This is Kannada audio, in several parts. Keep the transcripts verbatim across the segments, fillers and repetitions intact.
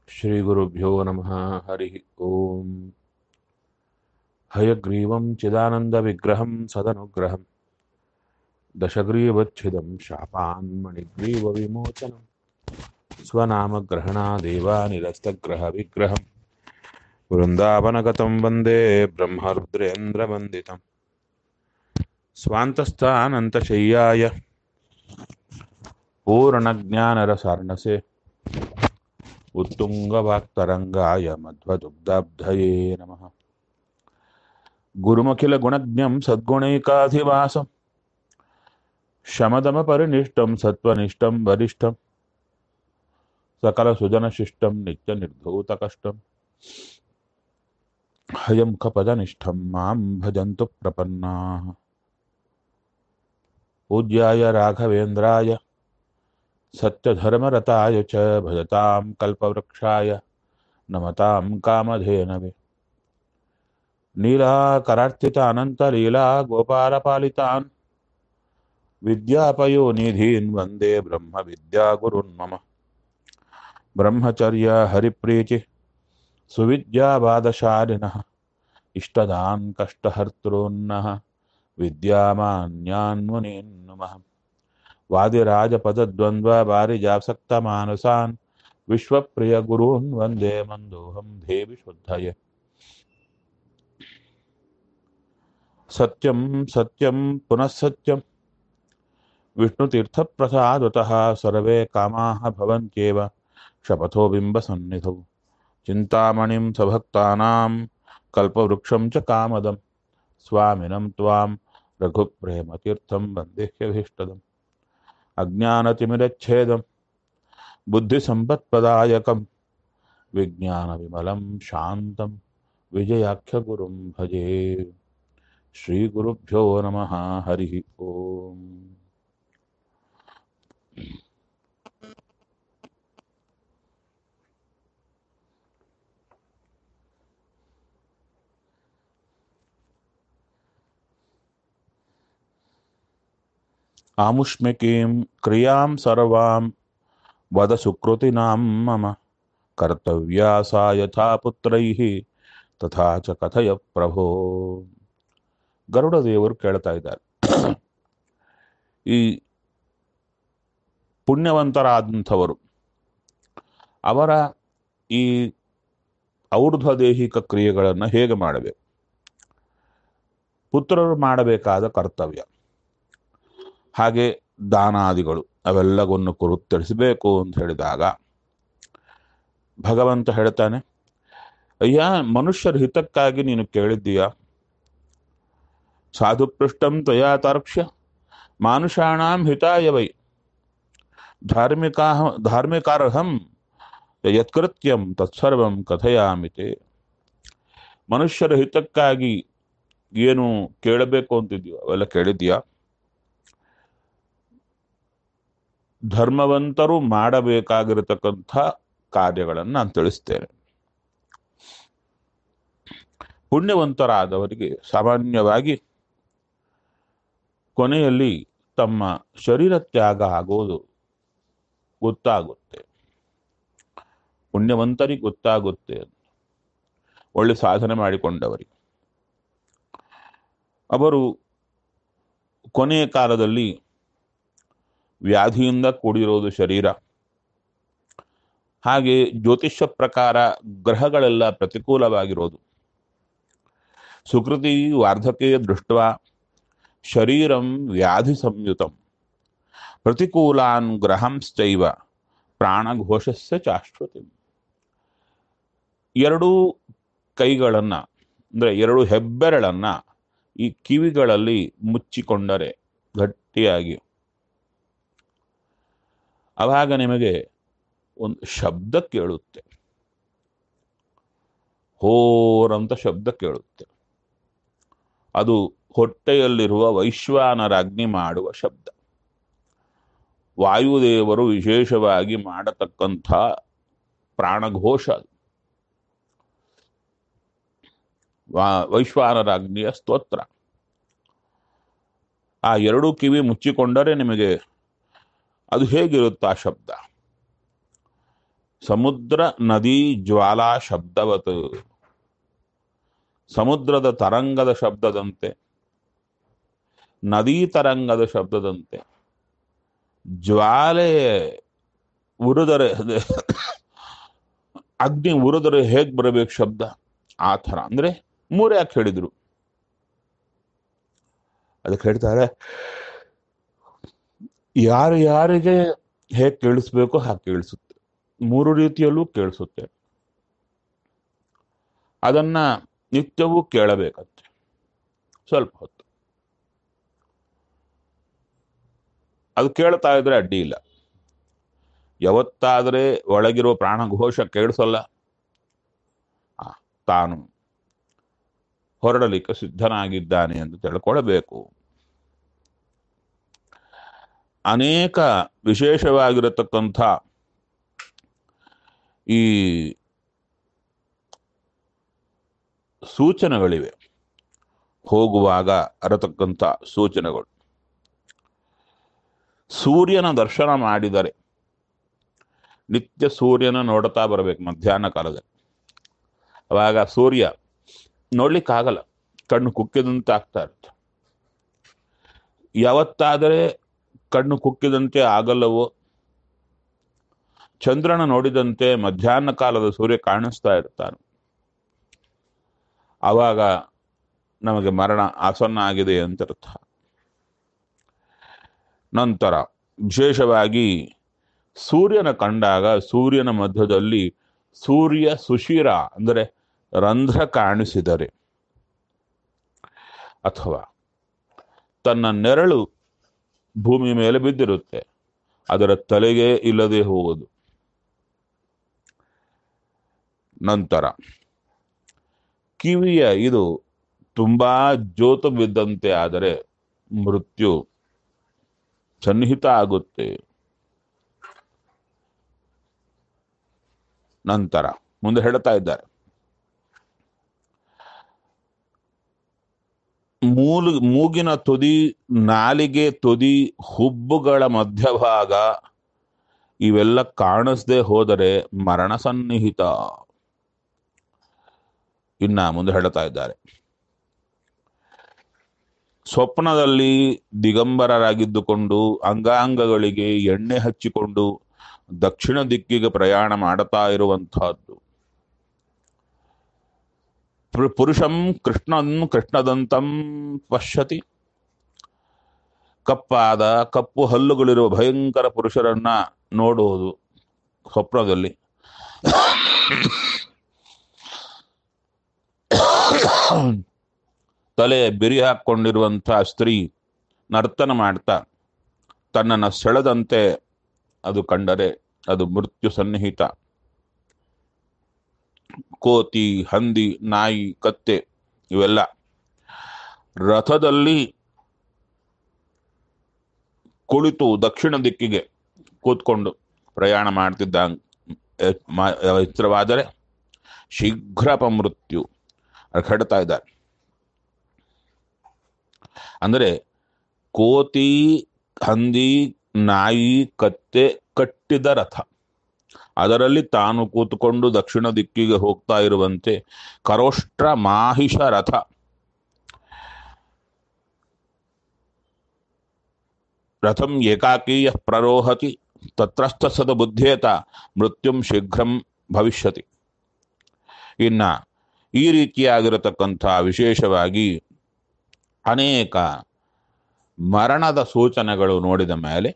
श्रीगुरुभ्यो नमः। हरि ओम। हयग्रीवं चिदानन्दविग्रहं सदनुग्रहं दशग्रीवच्छिदं शापान्मणिग्रीवविमोचनं स्वनामग्रहणादेव निरस्तग्रहविग्रहं वृन्दावनगतं वन्दे ब्रह्मरुद्रेन्द्रवन्दितं स्वान्तस्थानन्तशय्याय पूर्णज्ञानरसार्णसे उत्तुङ्गवाक्तरङ्गाय मध्वदुग्धाब्धये नमः। गुरुमखिलगुणज्ञं सद्गुणैकाधिवासं शमदमपरिनिष्टं सत्त्वनिष्ठं वरिष्ठं सकलसुजनशिष्टं नित्यनिर्धूतकष्टं हयमुखपदनिष्ठं मां भजन्तु प्रपन्नाः। पूज्याय राघवेन्द्राय सत्यधर्मरताय च भजतां कल्पवृक्षाय नमतां कामधेनवे। नीलाकरार्चितानन्तलीला गोपालपालितान् विद्यापयोनिधीन् वन्दे ब्रह्मविद्यागुरुन् मम। ब्रह्मचर्य हरिप्रीति सुविद्यावादशालिनः इष्टदान् कष्टहर्तॄन्नः विद्यामान्यान् मुनीन् नुमः। वादिराजपदद्वन्द्व वारिजासक्तमानसान् विश्वप्रियगुरून् वन्दे मन्दोऽहं देवि शुद्धये। सत्यं सत्यं पुनः सत्यं विष्णुतीर्थप्रसादतः सर्वे कामाः भवन्त्येव शपथो बिम्बसन्निधौ। चिन्तामणिं सभक्तानां कल्पवृक्षं च कामदं स्वामिनं त्वां रघुप्रेमतीर्थं वन्देह्यभीष्टदम्। अज्ञानतिमिरच्छेदं बुद्धिसम्पत्प्रदायकं विज्ञानविमलं शान्तं विजयाख्यगुरुं भजे। श्रीगुरुभ्यो नमः। हरिः ओम्। आमुष्मिकीं क्रियां सर्वां वद सुकृतिनां मम कर्तव्या सा यथा पुत्रैः तथा च कथय प्रभो। ಗರುಡ ದೇವರು ಕೇಳ್ತಾ ಇದ್ದಾರೆ, ಈ ಪುಣ್ಯವಂತರಾದಂಥವರು ಅವರ ಈ ಔರ್ಧ್ವದೇಹಿಕ ಕ್ರಿಯೆಗಳನ್ನು ಹೇಗೆ ಮಾಡಬೇಕು, ಪುತ್ರರು ಮಾಡಬೇಕಾದ ಕರ್ತವ್ಯ, ಹಾಗೆ ದಾನಾದಿಗಳು ಅವೆಲ್ಲವನ್ನು ಕುರು ತಿಳಿಸಬೇಕು ಅಂತ ಹೇಳಿದಾಗ ಭಗವಂತ ಹೇಳ್ತಾನೆ, ಅಯ್ಯ ಮನುಷ್ಯರ ಹಿತಕ್ಕಾಗಿ ನೀನು ಕೇಳಿದ್ದೀಯ, ಸಾಧು ಪೃಷ್ಟಂ ತ್ವಯಾ ತಾರ್ಕ್ಷ್ಯ ಮಾನುಷಾಣಾಂ ಹಿತಾಯ ವೈ ಧಾರ್ಮಿಕಾ ಧಾರ್ಮಿಕಾರ್ಹಂ ಯತ್ಕೃತ್ಯಂ ತತ್ಸರ್ವಂ ಕಥಯಾಮಿತೆ. ಮನುಷ್ಯರ ಹಿತಕ್ಕಾಗಿ ಏನು ಕೇಳಬೇಕು ಅಂತಿದ್ಯೋ ಅವೆಲ್ಲ ಕೇಳಿದ್ಯಾ, ಧರ್ಮವಂತರು ಮಾಡಬೇಕಾಗಿರತಕ್ಕಂಥ ಕಾರ್ಯಗಳನ್ನು ನಾನು ತಿಳಿಸ್ತೇನೆ. ಪುಣ್ಯವಂತರಾದವರಿಗೆ ಸಾಮಾನ್ಯವಾಗಿ ಕೊನೆಯಲ್ಲಿ ತಮ್ಮ ಶರೀರ ತ್ಯಾಗ ಆಗೋದು ಗೊತ್ತಾಗುತ್ತೆ, ಪುಣ್ಯವಂತರಿಗೆ ಗೊತ್ತಾಗುತ್ತೆ. ಒಳ್ಳೆ ಸಾಧನೆ ಮಾಡಿಕೊಂಡವರಿಗೆ ಅವರು ಕೊನೆಯ ಕಾಲದಲ್ಲಿ ವ್ಯಾಧಿಯಿಂದ ಕೂಡಿರೋದು ಶರೀರ, ಹಾಗೆ ಜ್ಯೋತಿಷ್ಯ ಪ್ರಕಾರ ಗ್ರಹಗಳೆಲ್ಲ ಪ್ರತಿಕೂಲವಾಗಿರೋದು, ಸುಕೃತಿ ವಾರ್ಧಕೆ ದೃಷ್ಟ ಶರೀರಂ ವ್ಯಾಧಿ ಸಂಯುತಂ ಪ್ರತಿಕೂಲಾನ್ ಗ್ರಹಂಶ್ಚೈವ ಪ್ರಾಣಘೋಷಸ್ಯ ಚಾಶ್ವತಿ. ಎರಡೂ ಕೈಗಳನ್ನ ಅಂದ್ರೆ ಎರಡು ಹೆಬ್ಬೆರಳನ್ನ ಈ ಕಿವಿಗಳಲ್ಲಿ ಮುಚ್ಚಿಕೊಂಡರೆ ಗಟ್ಟಿಯಾಗಿ, ಅವಾಗ ನಿಮಗೆ ಒಂದು ಶಬ್ದ ಕೇಳುತ್ತೆ, ಹೋರಂತ ಶಬ್ದ ಕೇಳುತ್ತೆ. ಅದು ಹೊಟ್ಟೆಯಲ್ಲಿರುವ ವೈಶ್ವಾನರಾಜ್ಞಿ ಮಾಡುವ ಶಬ್ದ. ವಾಯುದೇವರು ವಿಶೇಷವಾಗಿ ಮಾಡತಕ್ಕಂಥ ಪ್ರಾಣಘೋಷ ಅದು. ವೈಶ್ವಾನರಾಜ್ಞಿಯ ಸ್ತೋತ್ರ. ಆ ಎರಡೂ ಕಿವಿ ಮುಚ್ಚಿಕೊಂಡರೆ ನಿಮಗೆ ಅದು ಹೇಗಿರುತ್ತೆ ಆ ಶಬ್ದ? ಸಮುದ್ರ ನದಿ ಜ್ವಾಲಾ ಶಬ್ದವತ್, ಸಮುದ್ರದ ತರಂಗದ ಶಬ್ದದಂತೆ, ನದೀ ತರಂಗದ ಶಬ್ದದಂತೆ, ಜ್ವಾಲೆ ಉರಿದರೆ ಅಗ್ನಿ ಉರಿದರೆ ಹೇಗ್ ಬರಬೇಕು ಶಬ್ದ, ಆ ಥರ. ಅಂದ್ರೆ ಮೂರು ಯಾಕೆ ಹೇಳಿದ್ರು ಅದಕ್ಕೆ ಹೇಳ್ತಾರೆ, ಯಾರು ಯಾರಿಗೆ ಹೇಗೆ ಕೇಳಿಸ್ಬೇಕು ಹಾಗೆ ಕೇಳಿಸುತ್ತೆ, ಮೂರು ರೀತಿಯಲ್ಲೂ ಕೇಳಿಸುತ್ತೆ. ಅದನ್ನ ನಿತ್ಯವೂ ಕೇಳಬೇಕಂತೆ ಸ್ವಲ್ಪ ಹೊತ್ತು. ಅದು ಕೇಳ್ತಾ ಇದ್ರೆ ಅಡ್ಡಿ ಇಲ್ಲ. ಯಾವತ್ತಾದರೆ ಒಳಗಿರೋ ಪ್ರಾಣಘೋಷ ಕೇಳಿಸಲ್ಲ, ಆ, ತಾನು ಹೊರಡಲಿಕ್ಕೆ ಸಿದ್ಧನಾಗಿದ್ದಾನೆ ಎಂದು ತಿಳ್ಕೊಳ್ಬೇಕು. ಅನೇಕ ವಿಶೇಷವಾಗಿರತಕ್ಕಂಥ ಈ ಸೂಚನೆಗಳಿವೆ, ಹೋಗುವಾಗ ಅರತಕ್ಕಂಥ ಸೂಚನೆಗಳು. ಸೂರ್ಯನ ದರ್ಶನ ಮಾಡಿದರೆ, ನಿತ್ಯ ಸೂರ್ಯನ ನೋಡ್ತಾ ಬರಬೇಕು ಮಧ್ಯಾಹ್ನ ಕಾಲದಲ್ಲಿ. ಅವಾಗ ಸೂರ್ಯ ನೋಡ್ಲಿಕ್ಕಾಗಲ್ಲ, ಕಣ್ಣು ಕುಕ್ಕಿದಂತೆ ಆಗ್ತಾ ಇರುತ್ತೆ. ಯಾವತ್ತಾದರೆ ಕಣ್ಣು ಕುಕ್ಕಿದಂತೆ ಆಗಲ್ಲವೋ, ಚಂದ್ರನ ನೋಡಿದಂತೆ ಮಧ್ಯಾಹ್ನ ಕಾಲದ ಸೂರ್ಯ ಕಾಣಿಸ್ತಾ ಇರ್ತಾನೆ, ಆವಾಗ ನಮಗೆ ಮರಣ ಆಸನ್ನ ಆಗಿದೆ ಅಂತ ಅರ್ಥ. ನಂತರ ವಿಶೇಷವಾಗಿ ಸೂರ್ಯನ ಕಂಡಾಗ ಸೂರ್ಯನ ಮಧ್ಯದಲ್ಲಿ ಸೂರ್ಯ ಸುಶಿರ ಅಂದರೆ ರಂಧ್ರ ಕಾಣಿಸಿದರೆ, ಅಥವಾ ತನ್ನ ನೆರಳು ಭೂಮಿ ಮೇಲೆ ಬಿದ್ದಿರುತ್ತೆ, ಅದರ ತಲೆಗೆ ಇಲ್ಲದೆ ಹೋಗುವುದು. ನಂತರ ಕಿವಿಯ ಇದು ತುಂಬಾ ಜೋತು ಬಿದ್ದಂತೆ ಆದರೆ ಮೃತ್ಯು ಸನ್ನಿಹಿತ ಆಗುತ್ತೆ. ನಂತರ ಮುಂದೆ ಹೇಳ್ತಾ ಇದ್ದಾರೆ, ಮೂಲ ಮೂಗಿನ ತುದಿ, ನಾಲಿಗೆ ತುದಿ, ಹುಬ್ಬುಗಳ ಮಧ್ಯಭಾಗ ಇವೆಲ್ಲ ಕಾಣಿಸದೆ ಹೋದರೆ ಮರಣ ಸನ್ನಿಹಿತ. ಇನ್ನ ಮುಂದೆ ಹೇಳ್ತಾ ಇದ್ದಾರೆ, ಸ್ವಪ್ನದಲ್ಲಿ ದಿಗಂಬರರಾಗಿದ್ದುಕೊಂಡು ಅಂಗಾಂಗಗಳಿಗೆ ಎಣ್ಣೆ ಹಚ್ಚಿಕೊಂಡು ದಕ್ಷಿಣ ದಿಕ್ಕಿಗೆ ಪ್ರಯಾಣ ಮಾಡುತ್ತಾ ಇರುವಂತಹದ್ದು. ಪುರುಷಂ ಕೃಷ್ಣನ್ ಕೃಷ್ಣದಂತಂ ಪಶ್ಯತಿ, ಕಪ್ಪಾದ ಕಪ್ಪು ಹಲ್ಲುಗಳಿರುವ ಭಯಂಕರ ಪುರುಷರನ್ನ ನೋಡುವುದು ಸ್ವಪ್ನದಲ್ಲಿ. ತಲೆ ಬಿರಿ ಹಾಕೊಂಡಿರುವಂತಹ ಸ್ತ್ರೀ ನರ್ತನ ಮಾಡ್ತಾ ತನ್ನನ್ನು ಸೆಳೆದಂತೆ ಅದು ಕಂಡರೆ ಅದು ಮೃತ್ಯು ಸನ್ನಿಹಿತ. ಕೋತಿ, ಹಂದಿ, ನಾಯಿ, ಕತ್ತೆ ಇವೆಲ್ಲ ರಥದಲ್ಲಿ ಕುಳಿತು ದಕ್ಷಿಣ ದಿಕ್ಕಿಗೆ ಕೂತ್ಕೊಂಡು ಪ್ರಯಾಣ ಮಾಡ್ತಿದ್ದ ಎಚ್ಚರವಾದರೆ ಶೀಘ್ರ ಅಪಮೃತ್ಯು ಹೇಳ್ತಾ ಇದ್ದಾರೆ. ಅಂದರೆ ಕೋತಿ, ಹಂದಿ, ನಾಯಿ, ಕತ್ತೆ ಕಟ್ಟಿದ ರಥ, ಅದರಲ್ಲಿ ತಾನು ಕೂತ್ಕೊಂಡು ದಕ್ಷಿಣ ದಿಕ್ಕಿಗೆ ಹೋಗ್ತಾ ಇರುವಂತೆ ಕರೋಷ್ಟ್ರ ಮಾಹಿಷ ರಥ. ರಥಂ ಏಕಾಕೀಯ ಪ್ರರೋಹತಿ ತತ್ರಸ್ಥ ಸದ ಬುದ್ಧೇತ ಮೃತ್ಯುಂ ಶೀಘ್ರಂ ಭವಿಷ್ಯತಿ. ಇನ್ನ ಈ ರೀತಿಯಾಗಿರತಕ್ಕಂಥ ವಿಶೇಷವಾಗಿ ಅನೇಕ ಮರಣದ ಸೂಚನೆಗಳು ನೋಡಿದ ಮೇಲೆ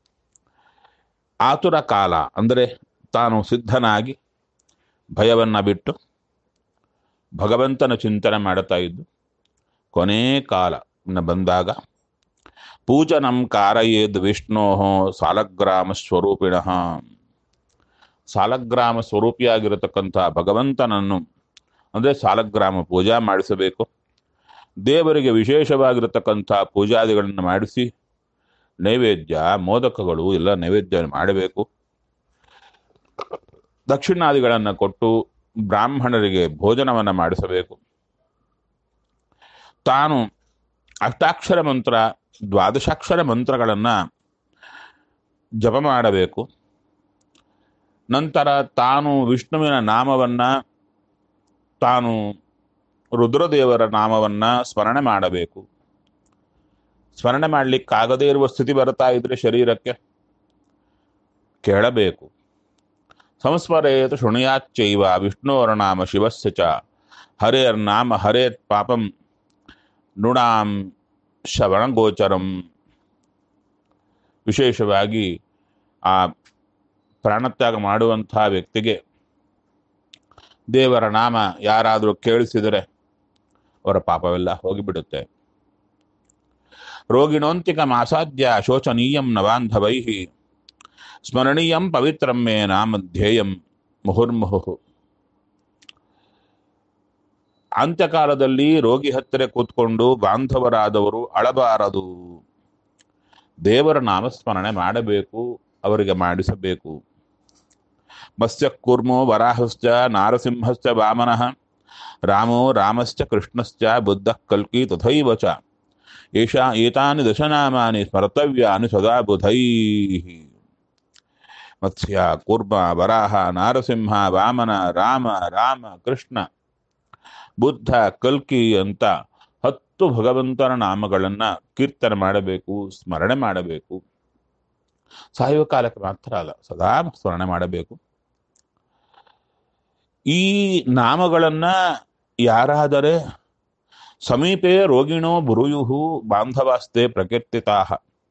ಆತುರ ಕಾಲ ಅಂದರೆ ತಾನು ಸಿದ್ಧನಾಗಿ ಭಯವನ್ನ ಬಿಟ್ಟು ಭಗವಂತನ ಚಿಂತನೆ ಮಾಡುತ್ತಾ ಇದ್ದು ಕೊನೆ ಕಾಲ ಬಂದಾಗ ಪೂಜನಂ ಕಾರಯೇದ್ ವಿಷ್ಣೋ ಸಾಲಗ್ರಾಮ ಸ್ವರೂಪಿಣಃ, ಸಾಲಗ್ರಾಮ ಸ್ವರೂಪಿಯಾಗಿರತಕ್ಕಂಥ ಭಗವಂತನನ್ನು ಅಂದರೆ ಸಾಲಗ್ರಾಮ ಪೂಜಾ ಮಾಡಿಸಬೇಕು. ದೇವರಿಗೆ ವಿಶೇಷವಾಗಿರತಕ್ಕಂಥ ಪೂಜಾದಿಗಳನ್ನು ಮಾಡಿಸಿ ನೈವೇದ್ಯ, ಮೋದಕಗಳು ಎಲ್ಲ ನೈವೇದ್ಯ ಮಾಡಬೇಕು. ದಕ್ಷಿಣಾದಿಗಳನ್ನು ಕೊಟ್ಟು ಬ್ರಾಹ್ಮಣರಿಗೆ ಭೋಜನವನ್ನು ಮಾಡಿಸಬೇಕು. ತಾನು ಅಷ್ಟಾಕ್ಷರ ಮಂತ್ರ, ದ್ವಾದಶಾಕ್ಷರ ಮಂತ್ರಗಳನ್ನು ಜಪ ಮಾಡಬೇಕು. ನಂತರ ತಾನು ವಿಷ್ಣುವಿನ ನಾಮವನ್ನ, ತಾನು ರುದ್ರದೇವರ ನಾಮವನ್ನ ಸ್ಮರಣೆ ಮಾಡಬೇಕು. ಸ್ಮರಣೆ ಮಾಡಲಿಕ್ಕಾಗದೇ ಇರುವ ಸ್ಥಿತಿ ಬರ್ತಾ ಇದ್ರೆ ಶರೀರಕ್ಕೆ ಕೇಳಬೇಕು. ಸಂಸ್ಮರೇತ ಶೃಣುಯಾಚ್ಚೈವ ವಿಷ್ಣೋರ ನಾಮ ಶಿವಸ್ಯ ಚ ಹರೇರ್ ನಾಮ ಹರೇತ್ ಪಾಪಂ ನೃಣಾಂ ಶ್ರವಣಗೋಚರಂ. ವಿಶೇಷವಾಗಿ ಆ ಪ್ರಾಣತ್ಯಾಗ ಮಾಡುವಂತಹ ವ್ಯಕ್ತಿಗೆ ದೇವರ ನಾಮ ಯಾರಾದರೂ ಕೇಳಿಸಿದರೆ ಅವರ ಪಾಪವೆಲ್ಲ ಹೋಗಿಬಿಡುತ್ತೆ. ರೋಗಿಣೋಂತಿಕ ಮಾಸಾಧ್ಯ ಶೋಚನೀಯಂ ನವಾಂಧವೈ ಸ್ಮರಣೀಯಂ ಪವಿತ್ರಂ ಮೇ ನಾಮ ಧ್ಯೇಯಂ ಮುಹುರ್ಮುಹು. ಅಂತ್ಯಕಾಲದಲ್ಲಿ ರೋಗಿ ಹತ್ತಿರ ಕೂತ್ಕೊಂಡು ಬಾಂಧವರಾದವರು ಅಳಬಾರದು, ದೇವರ ನಾಮಸ್ಮರಣೆ ಮಾಡಬೇಕು, ಅವರಿಗೆ ಮಾಡಿಸಬೇಕು. ಮತ್ಸ್ಯ ಕೂರ್ಮೋ ವರಾಹಶ್ಚ ನಾರಸಿಂಹಶ್ಚ ವಾಮನಃ ರಾಮೋ ರಾಮಶ್ಚ ಕೃಷ್ಣಶ್ಚ ಬುದ್ಧಃ ಕಲ್ಕಿ ತಥೈವ ಚ ಏಷಾ ಏತಾನಿ ದಶನಾಮಾನಿ ಸ್ಮರ್ತವ್ಯಾನಿ ಸದಾ ಬುಧೈಃ. ಮತ್ಸ್ಯ ಕೂರ್ಮ ವರಾಹ ನಾರಸಿಂಹ ವಾಮನ ರಾಮ ರಾಮ ಕೃಷ್ಣ ಬುದ್ಧ ಕಲ್ಕಿ ಅಂತ ಹತ್ತು ಭಗವಂತನ ನಾಮಗಳನ್ನ ಕೀರ್ತನೆ ಮಾಡಬೇಕು, ಸ್ಮರಣೆ ಮಾಡಬೇಕು. ಸಾಯುವ ಕಾಲಕ್ಕೆ ಮಾತ್ರ ಅಲ್ಲ, ಸದಾ ಸ್ಮರಣೆ ಮಾಡಬೇಕು. ಈ ನಾಮಗಳನ್ನ ಯಾರಾದರೆ ಸಮೀಪೆ ರೋಗಿಣೋ ಬುರುಯುಹು ಬಾಂಧವಾಸ್ತೆ ಪ್ರಕೀರ್ತಿತಾಹ,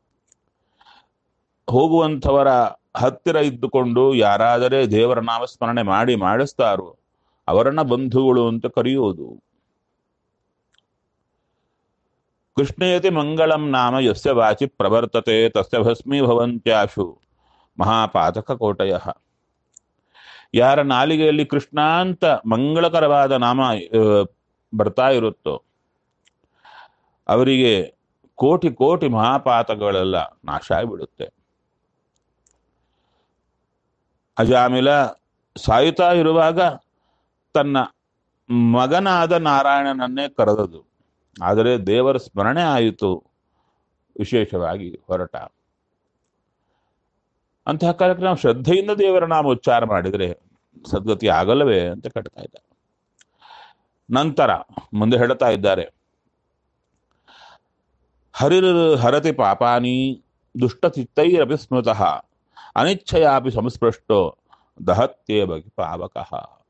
ಹೋಗುವಂಥವರ ಹತ್ತಿರ ಇದ್ದುಕೊಂಡು ಯಾರಾದರೆ ದೇವರ ನಾಮಸ್ಮರಣೆ ಮಾಡಿ ಮಾಡಿಸ್ತಾರೋ ಅವರನ್ನ ಬಂಧುಗಳು ಅಂತ ಕರೆಯುವುದು. ಕೃಷ್ಣೇತಿ ಮಂಗಳಂ ನಾಮ ಯಸ್ಯ ವಾಚಿ ಪ್ರವರ್ತತೆ ತಸ್ಯ ಭಸ್ಮೀ ಭವಂತ್ಯಾಶು ಮಹಾಪಾತಕ ಕೋಟಯ. ಯಾರ ನಾಲಿಗೆಯಲ್ಲಿ ಕೃಷ್ಣ ಅಂತ ಮಂಗಳಕರವಾದ ನಾಮ ಬರ್ತಾ ಇರುತ್ತೋ ಅವರಿಗೆ ಕೋಟಿ ಕೋಟಿ ಮಹಾಪಾತಗಳೆಲ್ಲ ನಾಶ ಆಗಿಬಿಡುತ್ತೆ. ಅಜಾಮಿಲ ಸಾಯುತ್ತಾ ಇರುವಾಗ ತನ್ನ ಮಗನಾದ ನಾರಾಯಣನನ್ನೇ ಕರೆದದು, ಆದರೆ ದೇವರ ಸ್ಮರಣೆ ಆಯಿತು, ವಿಶೇಷವಾಗಿ ಹೊರಟ. ಅಂತಹ ಕಾಲಕ್ಕೆ ನಾವು ಶ್ರದ್ಧೆಯಿಂದ ದೇವರ ನಾಮ ಉಚ್ಚಾರ ಮಾಡಿದರೆ ಸದ್ಗತಿ ಆಗಲ್ಲವೇ ಅಂತ ಕಟ್ತಾ ಇದ್ದಾರೆ. ನಂತರ ಮುಂದೆ ಹೇಳ್ತಾ ಇದ್ದಾರೆ, ಹರಿರ್ ಹರತಿ ಪಾಪಾನಿ ದುಷ್ಟಚಿತ್ತೈರಪಿ ಸ್ಮೃತಃ ಅನಿಚ್ಛಯಾಪಿ ಸಂಸ್ಪೃಷ್ಟೋ ದಹತ್ಯೇವ ಪಾವಕಃ.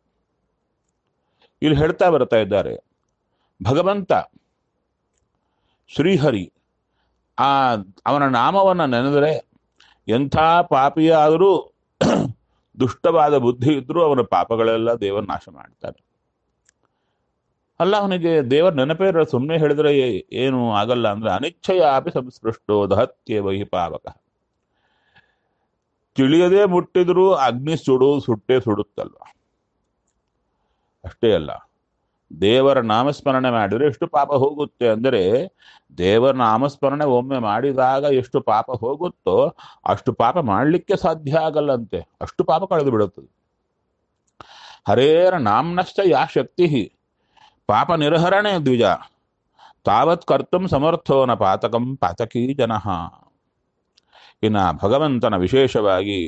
ಇಲ್ಲಿ ಹೇಳ್ತಾ ಬರ್ತಾ ಇದ್ದಾರೆ, ಭಗವಂತ ಶ್ರೀಹರಿ ಆ ಅವನ ನಾಮವನ್ನು ನೆನೆದರೆ ಎಂಥ ಪಾಪಿಯಾದರೂ ದುಷ್ಟವಾದ ಬುದ್ಧಿ ಇದ್ರೂ ಅವನ ಪಾಪಗಳೆಲ್ಲ ದೇವರ ನಾಶ ಮಾಡ್ತಾರೆ. ಅಲ್ಲ, ಅವನಿಗೆ ದೇವರ ನೆನಪೇ ಸುಮ್ಮನೆ ಹೇಳಿದ್ರೆ ಏನು ಆಗಲ್ಲ ಅಂದ್ರೆ ಅನಿಚ್ಛಯಾಪಿ ಸಂಸ್ಪೃಷ್ಟೋ ದಹತ್ಯೇವ ಪಾವಕ. ತಿಳಿಯದೆ ಮುಟ್ಟಿದ್ರು ಅಗ್ನಿ ಸುಡು ಸುಟ್ಟೆ ಸುಡುತ್ತಲ್ವ. ಅಷ್ಟೇ ಅಲ್ಲ, ದೇವರ ನಾಮಸ್ಮರಣೆ ಮಾಡಿದ್ರೆ ಎಷ್ಟು ಪಾಪ ಹೋಗುತ್ತೆ ಅಂದರೆ, ದೇವರ ನಾಮಸ್ಮರಣೆ ಒಮ್ಮೆ ಮಾಡಿದಾಗ ಎಷ್ಟು ಪಾಪ ಹೋಗುತ್ತೋ ಅಷ್ಟು ಪಾಪ ಮಾಡಲಿಕ್ಕೆ ಸಾಧ್ಯ ಆಗಲ್ಲಂತೆ, ಅಷ್ಟು ಪಾಪ ಕಳೆದು ಬಿಡುತ್ತದೆ. ಹರೇರ ನಾಮ್ನಶ್ಚ ಯಾ ಶಕ್ತಿ ಪಾಪ ನಿರ್ಹರಣೆ ದ್ವಿಜ ತಾವತ್ ಕರ್ತುಂ ಸಮರ್ಥೋ ನ ಪಾತಕಂ ಪಾತಕೀ ಜನಃ. ಇನ್ನು ಭಗವಂತನ ವಿಶೇಷವಾಗಿ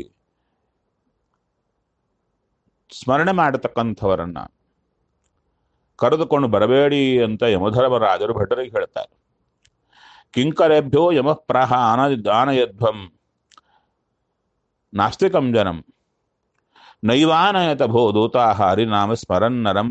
ಸ್ಮರಣೆ ಮಾಡತಕ್ಕಂಥವರನ್ನ ಕರೆದುಕೊಂಡು ಬರಬೇಡಿ ಅಂತ ಯಮಧರ್ಮರಾಜರು ಭಟರಿಗೆ ಹೇಳ್ತಾರೆ. ಕಿಂಕರೇಭ್ಯೋ ಯಮಃ ಪ್ರಾಹ ಆನ ಆನಯಧ್ವಂ ನಾಸ್ತಿಕಂ ಜನಂ ನೈವಾನಯತ ಭೋ ದೂತಾಹ ಹರಿನಾಮ ಸ್ಮರನ್ನರಂ.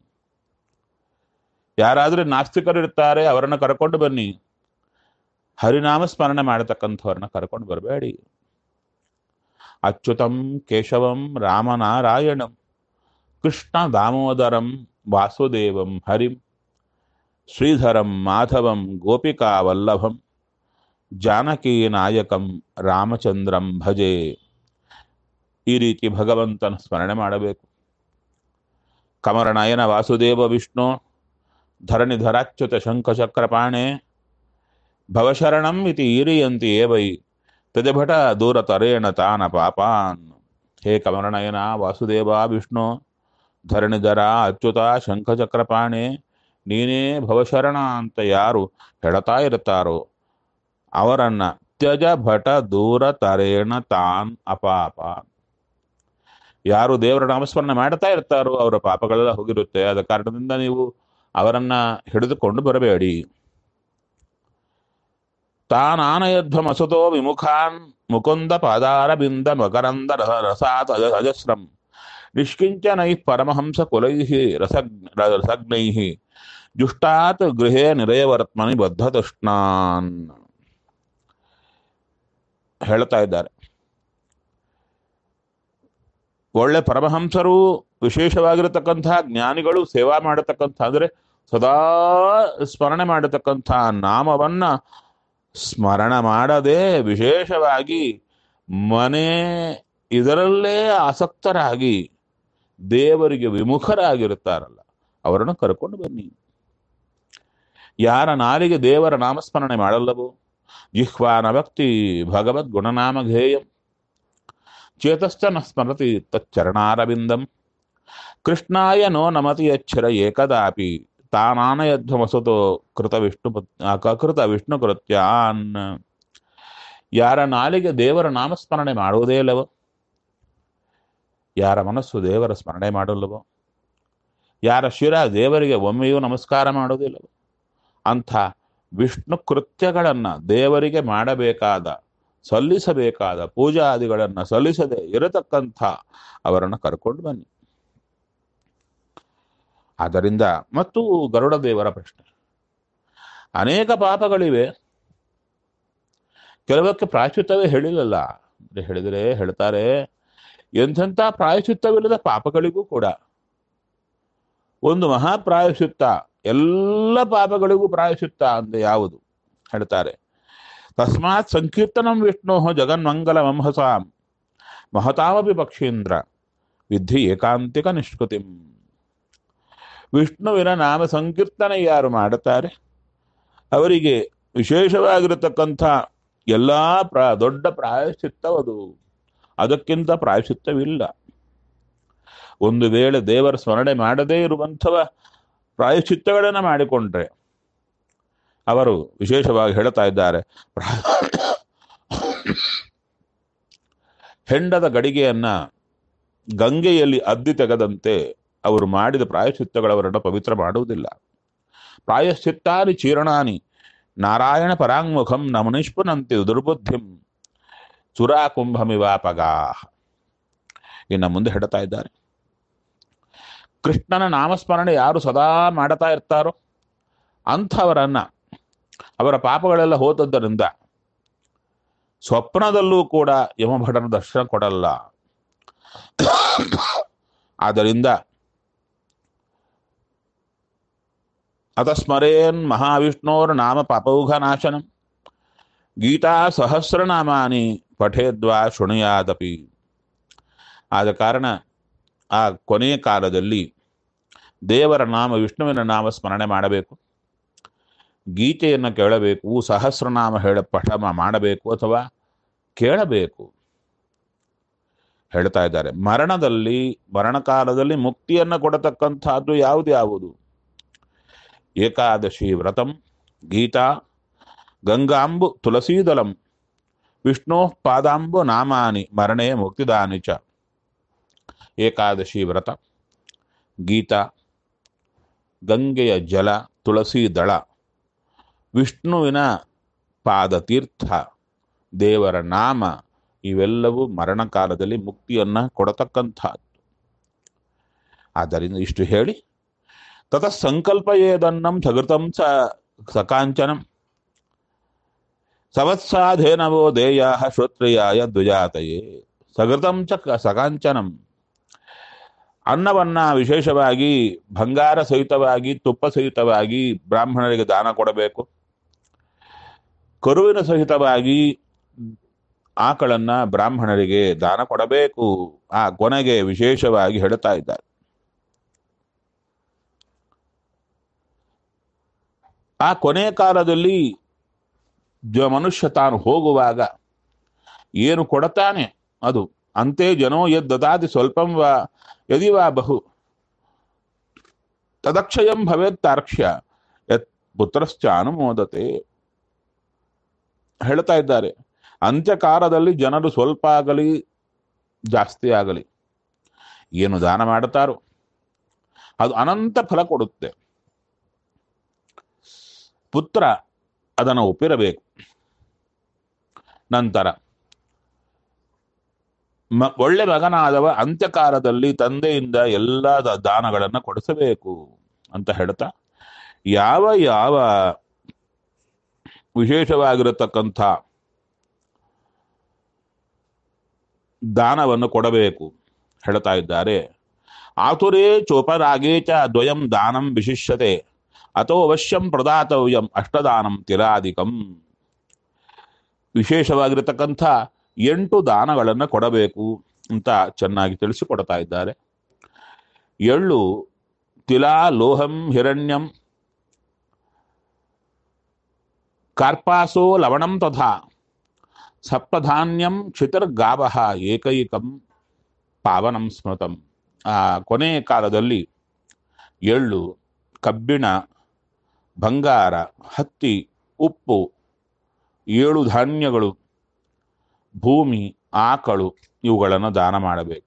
ಯಾರಾದ್ರೂ ನಾಸ್ತಿಕರು ಇರ್ತಾರೆ, ಅವರನ್ನ ಕರ್ಕೊಂಡು ಬನ್ನಿ, ಹರಿನಾಮ ಸ್ಮರಣೆ ಮಾಡತಕ್ಕಂಥವ್ರನ್ನ ಕರ್ಕೊಂಡು ಬರಬೇಡಿ. ಅಚ್ಯುತಂ ಕೇಶವಂ ರಾಮನಾರಾಯಣಂ ಕೃಷ್ಣ ದಾಮೋದರಂ ವಾಸುದೇವಂ ಹರಿಂ ಶ್ರೀಧರಂ ಮಾಧವಂ ಗೋಪಿಕಾ ವಲ್ಲಭಂ ಜಾನಕೀ ನಾಯಕಂ ರಾಮಚಂದ್ರಂ ಭಜೆ. ಈ ರೀತಿ ಭಗವಂತನ ಸ್ಮರಣೆ ಮಾಡಬೇಕು. ಕಮರನಯನ ವಾಸುದೇವ ವಿಷ್ಣು ಧರಣಿಧರಾಚ್ಯುತ ಶಂಖಚಕ್ರಪಾಣೆ ಭವಶರಣಂ ಇತಿ ಈರಿಯಂತಿ ಏವೈ ತದಭಟ ದೂರತರೇಣ ತಾನ ಪಾಪಾನ್. ಹೇ ಕಮರನಯನ ವಾಸುದೇವ ವಿಷ್ಣು ಧರಣಿಧರ ಅಚ್ಯುತ ಶಂಖಚಕ್ರಪಾಣೆ, ನೀನೇ ಭವಶರಣ ಅಂತ ಯಾರು ಹೇಳ್ತಾ ಇರ್ತಾರೋ ಅವರನ್ನ ತ್ಯಜ ಭಟ ದೂರ ತರೇಣ ತಾನ್ ಅಪಾಪ. ಯಾರು ದೇವರ ನಾಮಸ್ಮರಣೆ ಮಾಡ್ತಾ ಇರ್ತಾರೋ ಅವರ ಪಾಪಗಳೆಲ್ಲ ಹೋಗಿರುತ್ತೆ. ಆದ ಕಾರಣದಿಂದ ನೀವು ಅವರನ್ನ ಹಿಡಿದುಕೊಂಡು ಬರಬೇಡಿ. ತಾನಾನಯಧ್ವಮಸತೋ ವಿಮುಖಾನ್ ಮುಕುಂದ ಪಾದಾರಬಿಂದ ಮಕರಂದ ರಸ ರಸಾತ್ ಅಜ ಅಜಸ್ರಂ ನಿಷ್ಕಿಂಚನೈ ಪರಮಹಂಸ ಕುಲೈ ರಸಗ್ನೈ ಜುಷ್ಟಾತ್ ಗೃಹೇ ನಿರಯವರ್ತ್ಮನಿ ಬದ್ಧತೃಷ್ಣಾನ್ ಹೇಳ್ತಾ ಇದ್ದಾರೆ. ಒಳ್ಳೆ ಪರಮಹಂಸರು, ವಿಶೇಷವಾಗಿರತಕ್ಕಂತಹ ಜ್ಞಾನಿಗಳು ಸೇವಾ ಮಾಡತಕ್ಕಂಥ ಅಂದರೆ ಸದಾ ಸ್ಮರಣೆ ಮಾಡತಕ್ಕಂಥ ನಾಮವನ್ನ ಸ್ಮರಣ ಮಾಡದೆ ವಿಶೇಷವಾಗಿ ಮನೆ ಇದರಲ್ಲೇ ಆಸಕ್ತರಾಗಿ ದೇವರಿಗೆ ವಿಮುಖರಾಗಿರುತ್ತಾರಲ್ಲ ಅವರನ್ನು ಕರ್ಕೊಂಡು ಬನ್ನಿ. ಯಾರ ನಾಲಿಗೆ ದೇವರ ನಾಮಸ್ಮರಣೆ ಮಾಡಲ್ಲವೋ ಜಿಹ್ವಾನ ಭಕ್ತಿ ಭಗವದ್ ಗುಣನಾಮಧೇಯಂ ಚೇತಶ್ಚ ನ ಸ್ಮರತಿ ತಚ್ಚರಣಾರವಿಂದಂ ಕೃಷ್ಣಾಯ ನೋ ನಮತಿ ಯಚ್ಛರ ಏಕದಾಪಿ ತಾನಾನಯಧ್ವಮಸತೋ ಕೃತ ವಿಷ್ಣು ಕೃತ ವಿಷ್ಣು ಕೃತ್ಯಾನ್. ಯಾರ ನಾಲಿಗೆ ದೇವರ ನಾಮಸ್ಮರಣೆ ಮಾಡುವುದೇ ಇಲ್ಲವೋ, ಯಾರ ಮನಸ್ಸು ದೇವರ ಸ್ಮರಣೆ ಮಾಡಲ್ಲವೋ, ಯಾರ ಶಿರ ದೇವರಿಗೆ ಒಮ್ಮೆಯೂ ನಮಸ್ಕಾರ ಮಾಡುವುದಿಲ್ಲವೋ ಅಂಥ ವಿಷ್ಣು ಕೃತ್ಯಗಳನ್ನ ದೇವರಿಗೆ ಮಾಡಬೇಕಾದ ಸಲ್ಲಿಸಬೇಕಾದ ಪೂಜಾದಿಗಳನ್ನು ಸಲ್ಲಿಸದೆ ಇರತಕ್ಕಂಥ ಅವರನ್ನು ಕರ್ಕೊಂಡು ಬನ್ನಿ. ಆದ್ದರಿಂದ ಮತ್ತು ಗರುಡ ದೇವರ ಪ್ರಶ್ನೆ, ಅನೇಕ ಪಾಪಗಳಿವೆ, ಕೆಲವಕ್ಕೆ ಪ್ರಾಯಶ್ಚಿತ್ತವೇ ಹೇಳಿಲ್ಲಲ್ಲ ಅಂದ್ರೆ ಹೇಳಿದರೆ ಹೇಳ್ತಾರೆ ಎಂಥೆಂಥ ಪ್ರಾಯಶ್ಚಿತ್ತವಿಲ್ಲದ ಪಾಪಗಳಿಗೂ ಕೂಡ ಒಂದು ಮಹಾಪ್ರಾಯಶ್ಚಿತ್ತ, ಎಲ್ಲ ಪಾಪಗಳಿಗೂ ಪ್ರಾಯಶ್ಚಿತ್ತ ಅಂದ್ರೆ ಯಾವುದು ಹೇಳ್ತಾರೆ. ತಸ್ಮಾತ್ ಸಂಕೀರ್ತನಂ ವಿಷ್ಣೋ ಜಗನ್ಮಂಗಲ ಮಂಹಸಾಂ ಮಹತಾಮಪಿ ಪಕ್ಷೀಂದ್ರ ವಿಧಿ ಏಕಾಂತಿಕ ನಿಷ್ಕೃತಿಂ. ವಿಷ್ಣುವಿನ ನಾಮ ಸಂಕೀರ್ತನೆ ಯಾರು ಮಾಡುತ್ತಾರೆ ಅವರಿಗೆ ವಿಶೇಷವಾಗಿರತಕ್ಕಂಥ ಎಲ್ಲ ಪ್ರ ದೊಡ್ಡ ಪ್ರಾಯಶ್ಚಿತ್ತವದು, ಅದಕ್ಕಿಂತ ಪ್ರಾಯಶ್ಚಿತ್ತವಿಲ್ಲ. ಒಂದು ವೇಳೆ ದೇವರ ಸ್ಮರಣೆ ಮಾಡದೇ ಇರುವಂಥವ ಪ್ರಾಯಶ್ಚಿತ್ತಗಳನ್ನು ಮಾಡಿಕೊಂಡ್ರೆ ಅವರು ವಿಶೇಷವಾಗಿ ಹೇಳ್ತಾ ಇದ್ದಾರೆ, ಹೆಂಡದ ಗಡಿಗೆಯನ್ನ ಗಂಗೆಯಲ್ಲಿ ಅದ್ದಿ ತೆಗೆದಂತೆ ಅವರು ಮಾಡಿದ ಪ್ರಾಯಶ್ಚಿತ್ತಗಳವರನ್ನು ಪವಿತ್ರ ಮಾಡುವುದಿಲ್ಲ. ಪ್ರಾಯಶ್ಚಿತ್ತಾನಿ ಚೀರ್ಣಾನಿ ನಾರಾಯಣ ಪರಾಂಗುಖಂ ನ ಮನಿಷ್ಪುನಂತೆ ದುರ್ಬುದ್ಧಿಂ ಸುರಾಕುಂಭಮಿವಾಪಗಾ. ಇನ್ನು ಮುಂದೆ ಹೇಳ್ತಾ ಇದ್ದಾರೆ, ಕೃಷ್ಣನ ನಾಮಸ್ಮರಣೆ ಯಾರು ಸದಾ ಮಾಡ್ತಾ ಇರ್ತಾರೋ ಅಂಥವರನ್ನ ಅವರ ಪಾಪಗಳೆಲ್ಲ ಹೋದದ್ದರಿಂದ ಸ್ವಪ್ನದಲ್ಲೂ ಕೂಡ ಯಮಭಟನ ದರ್ಶನ ಕೊಡಲ್ಲ. ಆದ್ದರಿಂದ ಅತಸ್ಮರೇನ್ ಮಹಾವಿಷ್ಣೋರ್ ನಾಮ ಪಾಪೌಘನಾಶನಂ ಗೀತಾ ಸಹಸ್ರನಾಮಾನಿ ಪಠೇದ್ವಾ ಶೃಣುಯಾದಪಿ. ಆದ ಕಾರಣ ಆ ಕೊನೆಯ ಕಾಲದಲ್ಲಿ ದೇವರ ನಾಮ ವಿಷ್ಣುವಿನ ನಾಮ ಸ್ಮರಣೆ ಮಾಡಬೇಕು, ಗೀತೆಯನ್ನು ಕೇಳಬೇಕು, ಸಹಸ್ರನಾಮ ಹೇಳ ಪಠ ಮಾಡಬೇಕು ಅಥವಾ ಕೇಳಬೇಕು. ಹೇಳ್ತಾ ಇದ್ದಾರೆ, ಮರಣದಲ್ಲಿ ಮರಣಕಾಲದಲ್ಲಿ ಮುಕ್ತಿಯನ್ನು ಕೊಡತಕ್ಕಂಥದ್ದು ಯಾವುದು ಯಾವುದು? ಏಕಾದಶಿ ವ್ರತಂ, ಗೀತಾ, ಗಂಗಾಂಬು ತುಳಸೀದಲಂ, ವಿಷ್ಣೋ ಪಾದಾಂಬು ನಾಮಾನಿ ಮರಣೇ ಮುಕ್ತಿದಾನಿ ಚ. ಏಕಾದಶಿ ವ್ರತ, ಗೀತಾ, ಗಂಗೆಯ ಜಲ, ತುಳಸಿ ದಳ, ವಿಷ್ಣುವಿನ ಪಾದತೀರ್ಥ, ದೇವರ ನಾಮ, ಇವೆಲ್ಲವೂ ಮರಣಕಾಲದಲ್ಲಿ ಮುಕ್ತಿಯನ್ನ ಕೊಡತಕ್ಕಂಥದ್ದು. ಆದ್ದರಿಂದ ಇಷ್ಟು ಹೇಳಿ, ತತಃ ಸಂಕಲ್ಪಯೇದನ್ನಂ ಸಗೃತಂ ಸ ಸಕಾಂಚನಂ ಸವತ್ಸಾಧೇನವೋ ದೇಯಾ ಶ್ರೋತ್ರಿಯಾಯ ದ್ವಿಜಾತಯೇ. ಸಗೃತಂ ಚ ಸಕಾಂಚನಂ, ಅನ್ನವನ್ನ ವಿಶೇಷವಾಗಿ ಬಂಗಾರ ಸಹಿತವಾಗಿ ತುಪ್ಪ ಸಹಿತವಾಗಿ ಬ್ರಾಹ್ಮಣರಿಗೆ ದಾನ ಕೊಡಬೇಕು. ಕರುವಿನ ಸಹಿತವಾಗಿ ಆಕಳನ್ನ ಬ್ರಾಹ್ಮಣರಿಗೆ ದಾನ ಕೊಡಬೇಕು. ಆ ಕೊನೆಗೆ ವಿಶೇಷವಾಗಿ ಹೇಳ್ತಾ ಇದ್ದಾರೆ, ಆ ಕೊನೆಯ ಕಾಲದಲ್ಲಿ ಜ ಮನುಷ್ಯ ತಾನು ಹೋಗುವಾಗ ಏನು ಕೊಡತಾನೆ ಅದು ಅಂತೆ ಜನೋ ಯದ್ದಾತಿ ಸ್ವಲ್ಪಂ ವಾ ಯದಿ ವಾ ಬಹು ತದಕ್ಷಯಂ ಭವೇತ್ ತಾರ್ಕ್ಷ್ಯ ಯತ್ ಪುತ್ರಶ್ಚ ಅನುಮೋದತೆ. ಹೇಳ್ತಾ ಇದ್ದಾರೆ, ಅಂತ್ಯಕಾಲದಲ್ಲಿ ಜನರು ಸ್ವಲ್ಪ ಆಗಲಿ ಜಾಸ್ತಿ ಆಗಲಿ ಏನು ದಾನ ಮಾಡುತ್ತಾರೋ ಅದು ಅನಂತ ಫಲ ಕೊಡುತ್ತೆ. ಪುತ್ರ ಅದನ್ನು ಒಪ್ಪಿರಬೇಕು. ನಂತರ ಮ ಒಳ್ಳೆ ಮಗನಾದವ ಅಂತ್ಯಕಾಲದಲ್ಲಿ ತಂದೆಯಿಂದ ಎಲ್ಲ ದಾನಗಳನ್ನು ಕೊಡಿಸಬೇಕು ಅಂತ ಹೇಳ್ತಾ, ಯಾವ ಯಾವ ವಿಶೇಷವಾಗಿರತಕ್ಕಂಥ ದಾನವನ್ನು ಕೊಡಬೇಕು ಹೇಳ್ತಾ ಇದ್ದಾರೆ. ಆತುರೇ ಚೋಪರಾಗೇ ಚ ದ್ವಯಂ ದಾನಂ ವಿಶಿಷ್ಯತೆ ಅಥೋ ಅವಶ್ಯಂ ಪ್ರದಾತವ್ಯಂ ಅಷ್ಟದಾನಂ ತಿರಾಧಿಕಂ. ವಿಶೇಷವಾಗಿರತಕ್ಕಂಥ ಎಂಟು ದಾನಗಳನ್ನು ಕೊಡಬೇಕು ಅಂತ ಚೆನ್ನಾಗಿ ತಿಳಿಸಿಕೊಡ್ತಾ ಇದ್ದಾರೆ. ಎಳ್ಳು, ತಿಲಾ, ಲೋಹಂ, ಹಿರಣ್ಯಂ, ಕಾರ್ಪಾಸೋ ಲವಣಂ ತಥಾ ಸಪ್ತಧಾನ್ಯಂ ಕ್ಷಿತಿರ್ಗಾವಃ ಏಕೈಕಂ ಪಾವನಂ ಸ್ಮೃತಂ. ಆ ಕೊನೆಯ ಕಾಲದಲ್ಲಿ ಎಳ್ಳು, ಕಬ್ಬಿಣ, ಬಂಗಾರ, ಹತ್ತಿ, ಉಪ್ಪು, ಏಳು ಧಾನ್ಯಗಳು, ಭೂಮಿ, ಆಕಳು ಇವುಗಳನ್ನು ದಾನ ಮಾಡಬೇಕು.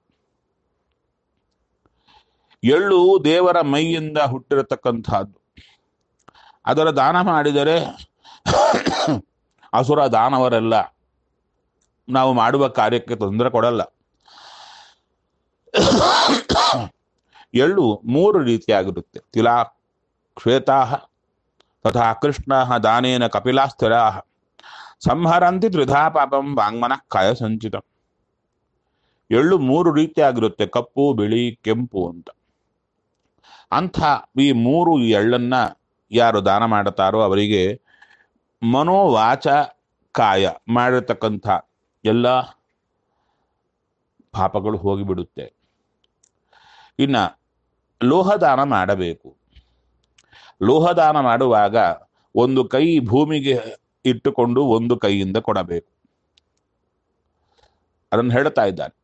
ಎಳ್ಳು ದೇವರ ಮೈಯಿಂದ ಹುಟ್ಟಿರತಕ್ಕಂಥದ್ದು. ಅದರ ದಾನ ಮಾಡಿದರೆ ಅಸುರ ದಾನವರೆಲ್ಲ ನಾವು ಮಾಡುವ ಕಾರ್ಯಕ್ಕೆ ತೊಂದರೆ ಕೊಡಲ್ಲ. ಎಳ್ಳು ಮೂರು ರೀತಿಯಾಗಿರುತ್ತೆ. ತಿಲಾ ಶ್ವೇತಾ ತಥಾ ಕೃಷ್ಣ ದಾನೇನ ಕಪಿಲಾಸ್ಥಿರಾ ಸಂಹರಂತಿ ತ್ರಿಧಾ ಪಾಪಂ ವಾಂಗ್ಮನಃ ಕಾಯ ಸಂಚಿತ. ಎಳ್ಳು ಮೂರು ರೀತಿಯಾಗಿರುತ್ತೆ, ಕಪ್ಪು, ಬಿಳಿ, ಕೆಂಪು ಅಂತ. ಅಂಥ ಈ ಮೂರು ಎಳ್ಳನ್ನ ಯಾರು ದಾನ ಮಾಡುತ್ತಾರೋ ಅವರಿಗೆ ಮನೋವಾಚ ಕಾಯ ಮಾಡಿರ್ತಕ್ಕಂಥ ಎಲ್ಲ ಪಾಪಗಳು ಹೋಗಿಬಿಡುತ್ತೆ. ಇನ್ನು ಲೋಹದಾನ ಮಾಡಬೇಕು. ಲೋಹದಾನ ಮಾಡುವಾಗ ಒಂದು ಕೈ ಭೂಮಿಗೆ ಇಟ್ಟುಕೊಂಡು ಒಂದು ಕೈಯಿಂದ ಕೊಡಬೇಕು. ಅದನ್ನು ಹೇಳ್ತಾ ಇದ್ದಾನೆ.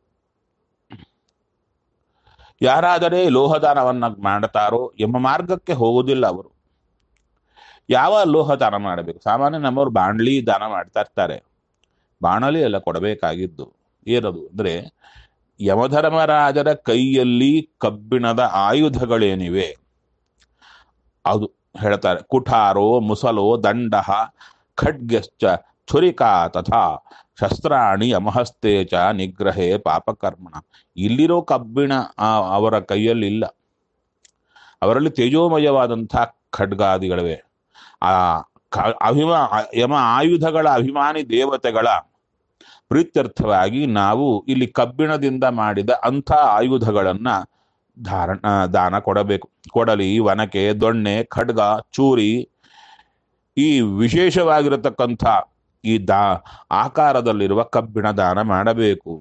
ಯಾರಾದರೆ ಲೋಹದಾನವನ್ನ ಮಾಡುತ್ತಾರೋ ಎಂಬ ಮಾರ್ಗಕ್ಕೆ ಹೋಗುವುದಿಲ್ಲ ಅವರು. ಯಾವ ಲೋಹದಾನ ಮಾಡಬೇಕು? ಸಾಮಾನ್ಯ ನಮ್ಮವರು ಬಾಣಲಿ ದಾನ ಮಾಡ್ತಾ ಇರ್ತಾರೆ. ಬಾಣಲಿ ಎಲ್ಲ ಕೊಡಬೇಕಾಗಿದ್ದು ಏನದು ಅಂದ್ರೆ, ಯಮಧರ್ಮರಾಜರ ಕೈಯಲ್ಲಿ ಕಬ್ಬಿಣದ ಆಯುಧಗಳೇನಿವೆ ಅದು ಹೇಳ್ತಾರೆ. ಕುಠಾರೋ ಮುಸಲೋ ದಂಡ ಖಡ್ಗಶ್ಚ ಛುರಿಕಾ ತಥಾ ಶಸ್ತ್ರಾಣಿ ಯಮಹಸ್ತೆ ಚ ನಿಗ್ರಹೇ ಪಾಪಕರ್ಮಣ. ಇಲ್ಲಿರೋ ಕಬ್ಬಿಣ ಅವರ ಕೈಯಲ್ಲಿ ಇಲ್ಲ. ಅವರಲ್ಲಿ ತೇಜೋಮಯವಾದಂಥ ಖಡ್ಗಾದಿಗಳಿವೆ. ಆ ಅಭಿಮಾ ಯಮ ಆಯುಧಗಳ ಅಭಿಮಾನಿ ದೇವತೆಗಳ ಪ್ರೀತ್ಯರ್ಥವಾಗಿ ನಾವು ಇಲ್ಲಿ ಕಬ್ಬಿಣದಿಂದ ಮಾಡಿದ ಅಂಥ ಆಯುಧಗಳನ್ನ ಧಾರಣ ದಾನ ಕೊಡಬೇಕು. ಕೊಡಲಿ, ವನಕೆ, ದೊಣ್ಣೆ, ಖಡ್ಗ, ಚೂರಿ, ಈ ವಿಶೇಷವಾಗಿರತಕ್ಕಂಥ ಈ ದಾ ಆಕಾರದಲ್ಲಿರುವ ಕಬ್ಬಿಣ ದಾನ ಮಾಡಬೇಕು.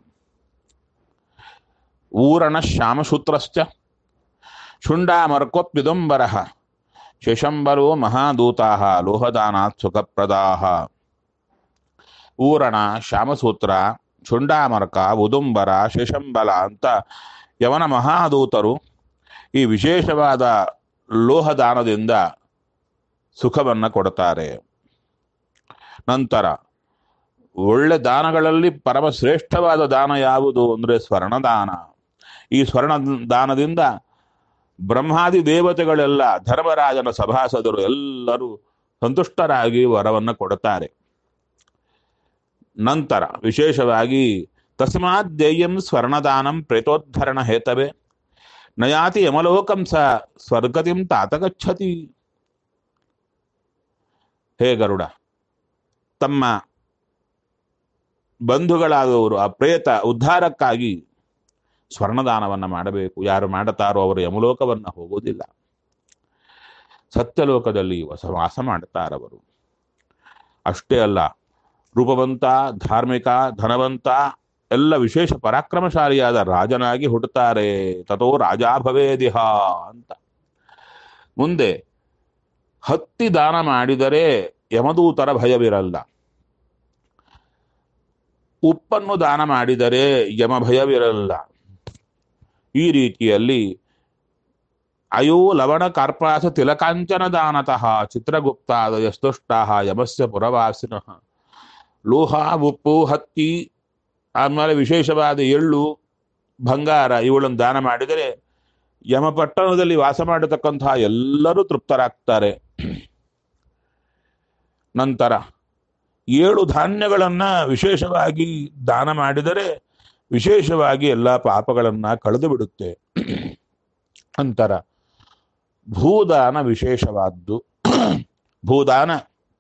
ಊರಣ ಶ್ಯಾಮಸೂತ್ರಶ್ಚ ಶುಂಡಾಮರ್ಕೋಪ್ಯುದುಂಬರ ಶಶಂಬರೋ ಮಹಾದೂತಾ ಲೋಹದಾನಾತ್ ಸುಖಪ್ರದಾಹ. ಊರಣ, ಶ್ಯಾಮಸೂತ್ರ, ಶುಂಡಾಮರ್ಕ, ಉದುಂಬರ, ಶಶಂಬಲ ಅಂತ ಯವನ ಮಹಾದೂತರು ಈ ವಿಶೇಷವಾದ ಲೋಹದಾನದಿಂದ ಸುಖವನ್ನು ಕೊಡುತ್ತಾರೆ. ನಂತರ ಒಳ್ಳೆ ದಾನಗಳಲ್ಲಿ ಪರಮ ಶ್ರೇಷ್ಠವಾದ ದಾನ ಯಾವುದು ಅಂದರೆ ಸ್ವರ್ಣದಾನ. ಈ ಸ್ವರ್ಣ ದಾನದಿಂದ ಬ್ರಹ್ಮಾದಿ ದೇವತೆಗಳೆಲ್ಲ, ಧರ್ಮರಾಜನ ಸಭಾಸದರು ಎಲ್ಲರೂ ಸಂತುಷ್ಟರಾಗಿ ವರವನ್ನು ಕೊಡುತ್ತಾರೆ. ನಂತರ ವಿಶೇಷವಾಗಿ ತಸ್ಮಾತ್ ದೇಯಂ ಸ್ವರ್ಣದಾನಂ ಪ್ರೇತೋದ್ಧರಣ ಹೇತವೇ ನಯಾತಿ ಯಮಲೋಕಂ ಸ ಸ್ವರ್ಗತಿಂ ತಾತ ಗಚ್ಚತಿ. ಹೇ ಗರುಡ, ತಮ್ಮ ಬಂಧುಗಳಾದವರು ಆ ಪ್ರೇತ ಉದ್ಧಾರಕ್ಕಾಗಿ ಸ್ವರ್ಣದಾನವನ್ನು ಮಾಡಬೇಕು. ಯಾರು ಮಾಡುತ್ತಾರೋ ಅವರು ಯಮಲೋಕವನ್ನು ಹೋಗುವುದಿಲ್ಲ, ಸತ್ಯಲೋಕದಲ್ಲಿ ವಸ ವಾಸ ಮಾಡುತ್ತಾರವರು. ಅಷ್ಟೇ ಅಲ್ಲ, ರೂಪವಂತ, ಧಾರ್ಮಿಕ, ಧನವಂತ, ಎಲ್ಲ ವಿಶೇಷ ಪರಾಕ್ರಮಶಾಲಿಯಾದ ರಾಜನಾಗಿ ಹುಟ್ಟುತ್ತಾರೆ. ತಥೋ ರಾಜಾ ಭವೇದಿಹ ಅಂತ. ಮುಂದೆ ಹತ್ತಿ ದಾನ ಮಾಡಿದರೆ ಯಮದೂತರ ಭಯವಿರಲ್ಲ. ಉಪ್ಪನ್ನು ದಾನ ಮಾಡಿದರೆ ಯಮ ಭಯವಿರಲ್ಲ. ಈ ರೀತಿಯಲ್ಲಿ ಅಯೋ ಲವಣ ಕಾರ್ಪಾಸ ತಿಲಕಾಂಚನ ದಾನತಃ ಚಿತ್ರಗುಪ್ತಾದಯಸ್ತುಷ್ಟಾಹ ಯಮಸ್ಯ ಪುರವಾಸಿನಃ. ಲೋಹ, ಉಪ್ಪು, ಹತ್ತಿ, ಆಮೇಲೆ ವಿಶೇಷವಾದ ಎಳ್ಳು, ಬಂಗಾರ ಇವುಗಳನ್ನು ದಾನ ಮಾಡಿದರೆ ಯಮಪಟ್ಟಣದಲ್ಲಿ ವಾಸ ಮಾಡತಕ್ಕಂತಹ ಎಲ್ಲರೂ ತೃಪ್ತರಾಗ್ತಾರೆ. ನಂತರ ಏಳು ಧಾನ್ಯಗಳನ್ನ ವಿಶೇಷವಾಗಿ ದಾನ ಮಾಡಿದರೆ ವಿಶೇಷವಾಗಿ ಎಲ್ಲ ಪಾಪಗಳನ್ನ ಕಳೆದು ಬಿಡುತ್ತೆ. ನಂತರ ಭೂದಾನ ವಿಶೇಷವಾದ್ದು. ಭೂದಾನ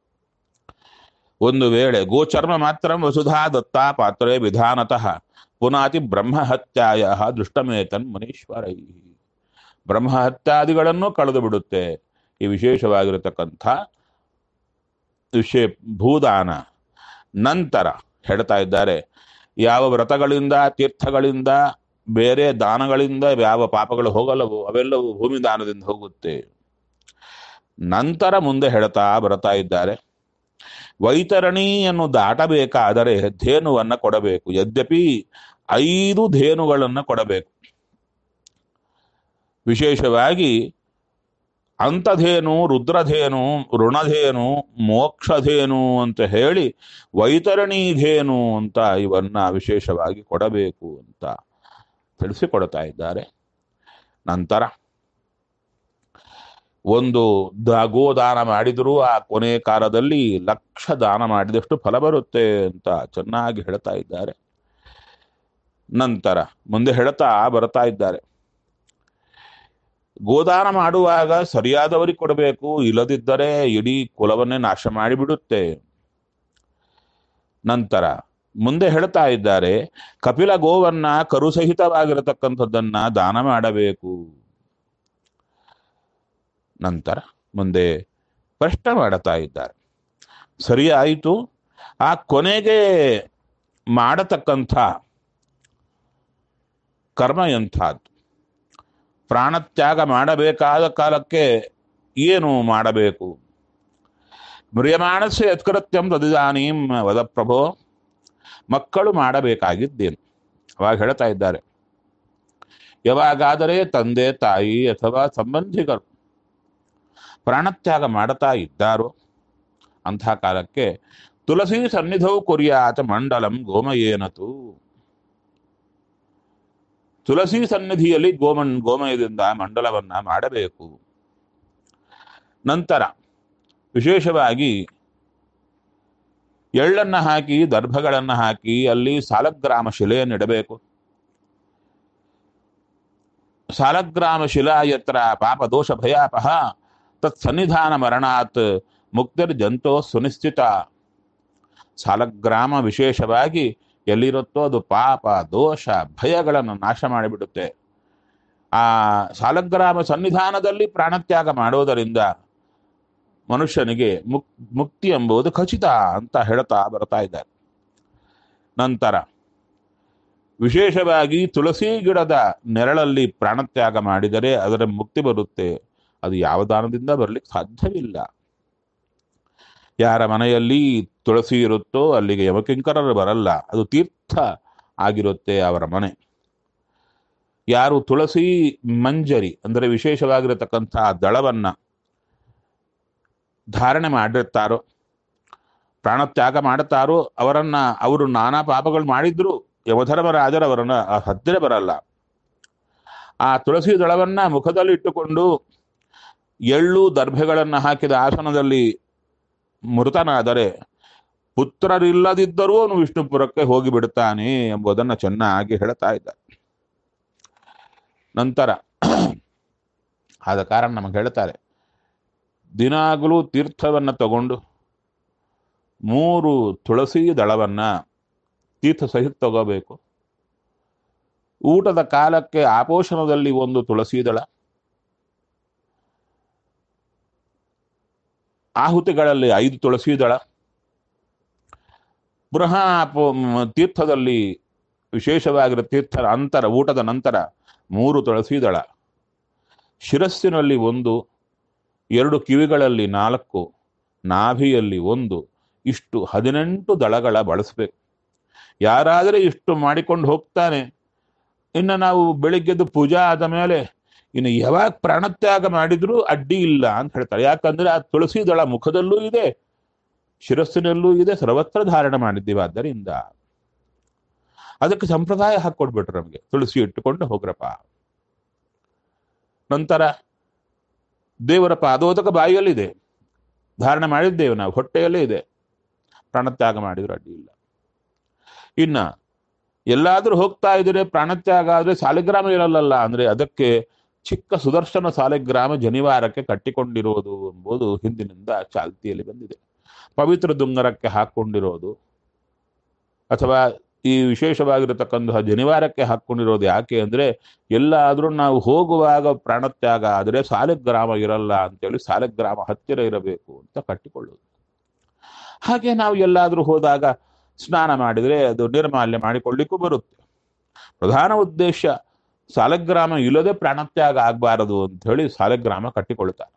ಒಂದು ವೇಳೆ ಗೋಚರ್ಮ ಮಾತ್ರ ವಸುಧಾ ದತ್ತಾ ಪಾತ್ರೆ ವಿಧಾನತಃ ಪುನಾತಿ ಬ್ರಹ್ಮಹತ್ಯಾಯ ದೃಷ್ಟಮೇತನ್ ಮುನೀಶ್ವರೈ. ಬ್ರಹ್ಮಹತ್ಯಾದಿಗಳನ್ನು ಕಳೆದು ಬಿಡುತ್ತೆ ಈ ವಿಶೇಷವಾಗಿರತಕ್ಕಂಥ ವಿಷಯ ಭೂದಾನ. ನಂತರ ಹೇಳ್ತಾ ಇದ್ದಾರೆ, ಯಾವ ವ್ರತಗಳಿಂದ ತೀರ್ಥಗಳಿಂದ ಬೇರೆ ದಾನಗಳಿಂದ ಯಾವ ಪಾಪಗಳು ಹೋಗಲ್ಲವೋ ಅವೆಲ್ಲವೂ ಭೂಮಿ ದಾನದಿಂದ ಹೋಗುತ್ತೆ. ನಂತರ ಮುಂದೆ ಹೇಳ್ತಾ ಬರ್ತಾ ಇದ್ದಾರೆ, ವೈತರಣಿಯನ್ನು ದಾಟಬೇಕಾದರೆ ಧೇನುವನ್ನು ಕೊಡಬೇಕು. ಯದ್ಯಪಿ ಐದು ಧೇನುಗಳನ್ನು ಕೊಡಬೇಕು. ವಿಶೇಷವಾಗಿ ಅಂತಧೇನು, ರುದ್ರಧೇನು, ಋಣಧೇನು, ಮೋಕ್ಷಧೇನು ಅಂತ ಹೇಳಿ ವೈತರಣಿ ಧೇನು ಅಂತ ಇವನ್ನ ವಿಶೇಷವಾಗಿ ಕೊಡಬೇಕು ಅಂತ ತಿಳಿಸಿಕೊಡ್ತಾ ಇದ್ದಾರೆ. ನಂತರ ಒಂದು ದ ಗೋದಾನ ಮಾಡಿದರೂ ಆ ಕೊನೆ ಕಾಲದಲ್ಲಿ ಲಕ್ಷ ದಾನ ಮಾಡಿದಷ್ಟು ಫಲ ಬರುತ್ತೆ ಅಂತ ಚೆನ್ನಾಗಿ ಹೇಳ್ತಾ ಇದ್ದಾರೆ. ನಂತರ ಮುಂದೆ ಹೇಳ್ತಾ ಬರ್ತಾ ಇದ್ದಾರೆ, ಗೋದಾನ ಮಾಡುವಾಗ ಸರಿಯಾದವರಿಗೆ ಕೊಡಬೇಕು, ಇಲ್ಲದಿದ್ದರೆ ಇಡೀ ಕುಲವನ್ನೇ ನಾಶ ಮಾಡಿಬಿಡುತ್ತೆ. ನಂತರ ಮುಂದೆ ಹೇಳ್ತಾ ಇದ್ದಾರೆ, ಕಪಿಲ ಗೋವನ್ನ ಕರುಸಹಿತವಾಗಿರತಕ್ಕಂಥದ್ದನ್ನ ದಾನ ಮಾಡಬೇಕು. ನಂತರ ಮುಂದೆ ಪ್ರಶ್ನೆ ಮಾಡುತ್ತಾ ಇದ್ದಾರೆ, ಸರಿ ಆಯಿತು, ಆ ಕೊನೆಗೆ ಮಾಡತಕ್ಕಂಥ ಕರ್ಮ ಎಂಥದ್ದು? ಪ್ರಾಣತ್ಯಾಗ ಮಾಡಬೇಕಾದ ಕಾಲಕ್ಕೆ ಏನು ಮಾಡಬೇಕು? ಮ್ರಿಯಮಾಣಸ್ಯ ಯತ್ಕೃತ್ಯಂ ತದಿದಾನೀಂ ವದ ಪ್ರಭೋ. ಮಕ್ಕಳು ಮಾಡಬೇಕಾಗಿದ್ದೇನು? ಅವಾಗ ಹೇಳ್ತಾ ಇದ್ದಾರೆ, ಯಾವಾಗಾದರೆ ತಂದೆ ತಾಯಿ ಅಥವಾ ಸಂಬಂಧಿಕರು ಪ್ರಾಣತ್ಯಾಗ ಮಾಡ್ತಾ ಇದ್ದಾರೋ ಅಂಥ ಕಾಲಕ್ಕೆ ತುಳಸಿ ಸನ್ನಿಧೌ ಕುರ್ಯಾತ ಮಂಡಲಂ ಗೋಮಯೇನತು. ತುಳಸಿ ಸನ್ನಿಧಿಯಲ್ಲಿ ಗೋಮನ್ ಗೋಮಯದಿಂದ ಮಂಡಲವನ್ನ ಮಾಡಬೇಕು. ನಂತರ ವಿಶೇಷವಾಗಿ ಎಳ್ಳನ್ನು ಹಾಕಿ ದರ್ಭಗಳನ್ನು ಹಾಕಿ ಅಲ್ಲಿ ಸಾಲಗ್ರಾಮ ಶಿಲೆಯನ್ನಿಡಬೇಕು. ಸಾಲಗ್ರಾಮ ಶಿಲಾ ಯತ್ರ ಪಾಪ ದೋಷ ಭಯಾಪಹ ತತ್ ಸನ್ನಿಧಾನ ಮರಣಾತ್ ಮುಕ್ತಿರ್ ಜಂತೋ ಸುನಿಶ್ಚಿತ. ಸಾಲಗ್ರಾಮ ವಿಶೇಷವಾಗಿ ಎಲ್ಲಿರುತ್ತೋ ಅದು ಪಾಪ ದೋಷ ಭಯಗಳನ್ನು ನಾಶ ಮಾಡಿಬಿಡುತ್ತೆ. ಆ ಸಾಲಗ್ರಾಮ ಸನ್ನಿಧಾನದಲ್ಲಿ ಪ್ರಾಣತ್ಯಾಗ ಮಾಡೋದರಿಂದ ಮನುಷ್ಯನಿಗೆ ಮುಕ್ ಮುಕ್ತಿ ಎಂಬುದು ಖಚಿತ ಅಂತ ಹೇಳ್ತಾ ಬರ್ತಾ ಇದ್ದಾರೆ. ನಂತರ ವಿಶೇಷವಾಗಿ ತುಳಸಿ ಗಿಡದ ನೆರಳಲ್ಲಿ ಪ್ರಾಣತ್ಯಾಗ ಮಾಡಿದರೆ ಅದರ ಮುಕ್ತಿ ಬರುತ್ತೆ. ಅದು ಯಾವ ದಾನದಿಂದ ಬರಲಿಕ್ಕೆ ಸಾಧ್ಯವಿಲ್ಲ. ಯಾರ ಮನೆಯಲ್ಲಿ ತುಳಸಿ ಇರುತ್ತೋ ಅಲ್ಲಿಗೆ ಯಮಕಿಂಕರರು ಬರಲ್ಲ, ಅದು ತೀರ್ಥ ಆಗಿರುತ್ತೆ ಅವರ ಮನೆ. ಯಾರು ತುಳಸಿ ಮಂಜರಿ ಅಂದರೆ ವಿಶೇಷವಾಗಿರತಕ್ಕಂಥ ದಳವನ್ನ ಧಾರಣೆ ಮಾಡಿರ್ತಾರೋ, ಪ್ರಾಣತ್ಯಾಗ ಮಾಡುತ್ತಾರೋ ಅವರನ್ನ ಅವರು ನಾನಾ ಪಾಪಗಳು ಮಾಡಿದ್ರು ಯಮಧರ್ಮರಾಜರು ಅವರನ್ನ ಹತ್ತಿರ ಬರಲ್ಲ. ಆ ತುಳಸಿ ದಳವನ್ನ ಮುಖದಲ್ಲಿ ಇಟ್ಟುಕೊಂಡು ಎಳ್ಳು ದರ್ಭೆಗಳನ್ನು ಹಾಕಿದ ಆಸನದಲ್ಲಿ ಮೃತನಾದರೆ ಪುತ್ರರಿಲ್ಲದಿದ್ದರೂ ಅವನು ವಿಷ್ಣುಪುರಕ್ಕೆ ಹೋಗಿ ಬಿಡುತ್ತಾನೆ ಎಂಬುದನ್ನು ಚೆನ್ನಾಗಿ ಹೇಳ್ತಾ ಇದ್ದಾರೆ. ನಂತರ ಆದ ಕಾರಣ ನಮಗೆ ಹೇಳ್ತಾರೆ, ದಿನಾಗಲೂ ತೀರ್ಥವನ್ನು ತಗೊಂಡು ಮೂರು ತುಳಸಿ ದಳವನ್ನ ತೀರ್ಥ ಸಹಿತ ತಗೋಬೇಕು. ಊಟದ ಕಾಲಕ್ಕೆ ಆಪೋಷಣದಲ್ಲಿ ಒಂದು ತುಳಸಿ ದಳ, ಆಹುತಿಗಳಲ್ಲಿ ಐದು ತುಳಸಿ ದಳ, ಪುನಃ ತೀರ್ಥದಲ್ಲಿ ವಿಶೇಷವಾಗಿರೋ ತೀರ್ಥ ಅಂತರ ಊಟದ ನಂತರ ಮೂರು ತುಳಸಿ ದಳ, ಶಿರಸ್ಸಿನಲ್ಲಿ ಒಂದು, ಎರಡು ಕಿವಿಗಳಲ್ಲಿ ನಾಲ್ಕು, ನಾಭಿಯಲ್ಲಿ ಒಂದು, ಇಷ್ಟು ಹದಿನೆಂಟು ದಳಗಳ ಬಳಸಬೇಕು. ಯಾರಾದರೆ ಇಷ್ಟು ಮಾಡಿಕೊಂಡು ಹೋಗ್ತಾನೆ, ಇನ್ನು ನಾವು ಬೆಳಿಗ್ಗೆದ್ದು ಪೂಜಾ ಆದ ಮೇಲೆ ಇನ್ನು ಯಾವಾಗ ಪ್ರಾಣತ್ಯಾಗ ಮಾಡಿದ್ರೂ ಅಡ್ಡಿ ಇಲ್ಲ ಅಂತ ಹೇಳ್ತಾರೆ. ಯಾಕಂದ್ರೆ ಆ ತುಳಸಿ ದಳ ಮುಖದಲ್ಲೂ ಇದೆ, ಶಿರಸ್ಸಿನಲ್ಲೂ ಇದೆ, ಸರ್ವತ್ರ ಧಾರಣ ಮಾಡಿದ್ದೀವಿ. ಆದ್ದರಿಂದ ಅದಕ್ಕೆ ಸಂಪ್ರದಾಯ ಹಾಕ್ಕೊಡ್ಬಿಟ್ರು ನಮಗೆ, ತುಳಸಿ ಇಟ್ಟುಕೊಂಡು ಹೋಗ್ರಪ್ಪ. ನಂತರ ದೇವರ ಪಾದೋದಕ ಬಾಯಿಯಲ್ಲಿದೆ, ಧಾರಣೆ ಮಾಡಿದ್ದೇವೆ ನಾವು, ಹೊಟ್ಟೆಯಲ್ಲೇ ಇದೆ, ಪ್ರಾಣತ್ಯಾಗ ಮಾಡಿದ್ರು ಅಡ್ಡಿ ಇಲ್ಲ. ಇನ್ನ ಎಲ್ಲಾದ್ರೂ ಹೋಗ್ತಾ ಇದ್ರೆ ಪ್ರಾಣತ್ಯಾಗ ಆದ್ರೆ ಸಾಲಿಗ್ರಾಮ ಇರಲ್ಲ ಅಂದ್ರೆ ಅದಕ್ಕೆ ಚಿಕ್ಕ ಸುದರ್ಶನ ಸಾಲಿಗ್ರಾಮ ಜನಿವಾರಕ್ಕೆ ಕಟ್ಟಿಕೊಂಡಿರೋದು ಎಂಬುದು ಹಿಂದಿನಿಂದ ಚಾಲ್ತಿಯಲ್ಲಿ ಬಂದಿದೆ. ಪವಿತ್ರ ದುಂಗರಕ್ಕೆ ಹಾಕೊಂಡಿರೋದು ಅಥವಾ ಈ ವಿಶೇಷವಾಗಿರತಕ್ಕಂತಹ ಜನಿವಾರಕ್ಕೆ ಹಾಕೊಂಡಿರೋದು ಯಾಕೆ ಅಂದ್ರೆ ಎಲ್ಲಾದ್ರೂ ನಾವು ಹೋಗುವಾಗ ಪ್ರಾಣತ್ಯಾಗ ಆದರೆ ಸಾಲಿಗ್ರಾಮ ಇರಲ್ಲ ಅಂತೇಳಿ ಸಾಲಿಗ್ರಾಮ ಹತ್ತಿರ ಇರಬೇಕು ಅಂತ ಕಟ್ಟಿಕೊಳ್ಳೋದು. ಹಾಗೆ ನಾವು ಎಲ್ಲಾದ್ರೂ ಹೋದಾಗ ಸ್ನಾನ ಮಾಡಿದ್ರೆ ಅದು ನಿರ್ಮಾಲ್ಯ ಮಾಡಿಕೊಳ್ಳಿಕ್ಕೂ ಬರುತ್ತೆ. ಪ್ರಧಾನ ಉದ್ದೇಶ ಸಾಲಿಗ್ರಾಮ ಇಲ್ಲದೆ ಪ್ರಾಣತ್ಯಾಗ ಆಗಬಾರದು ಅಂತ ಹೇಳಿ ಸಾಲಿಗ್ರಾಮ ಕಟ್ಟಿಕೊಳ್ತಾರೆ.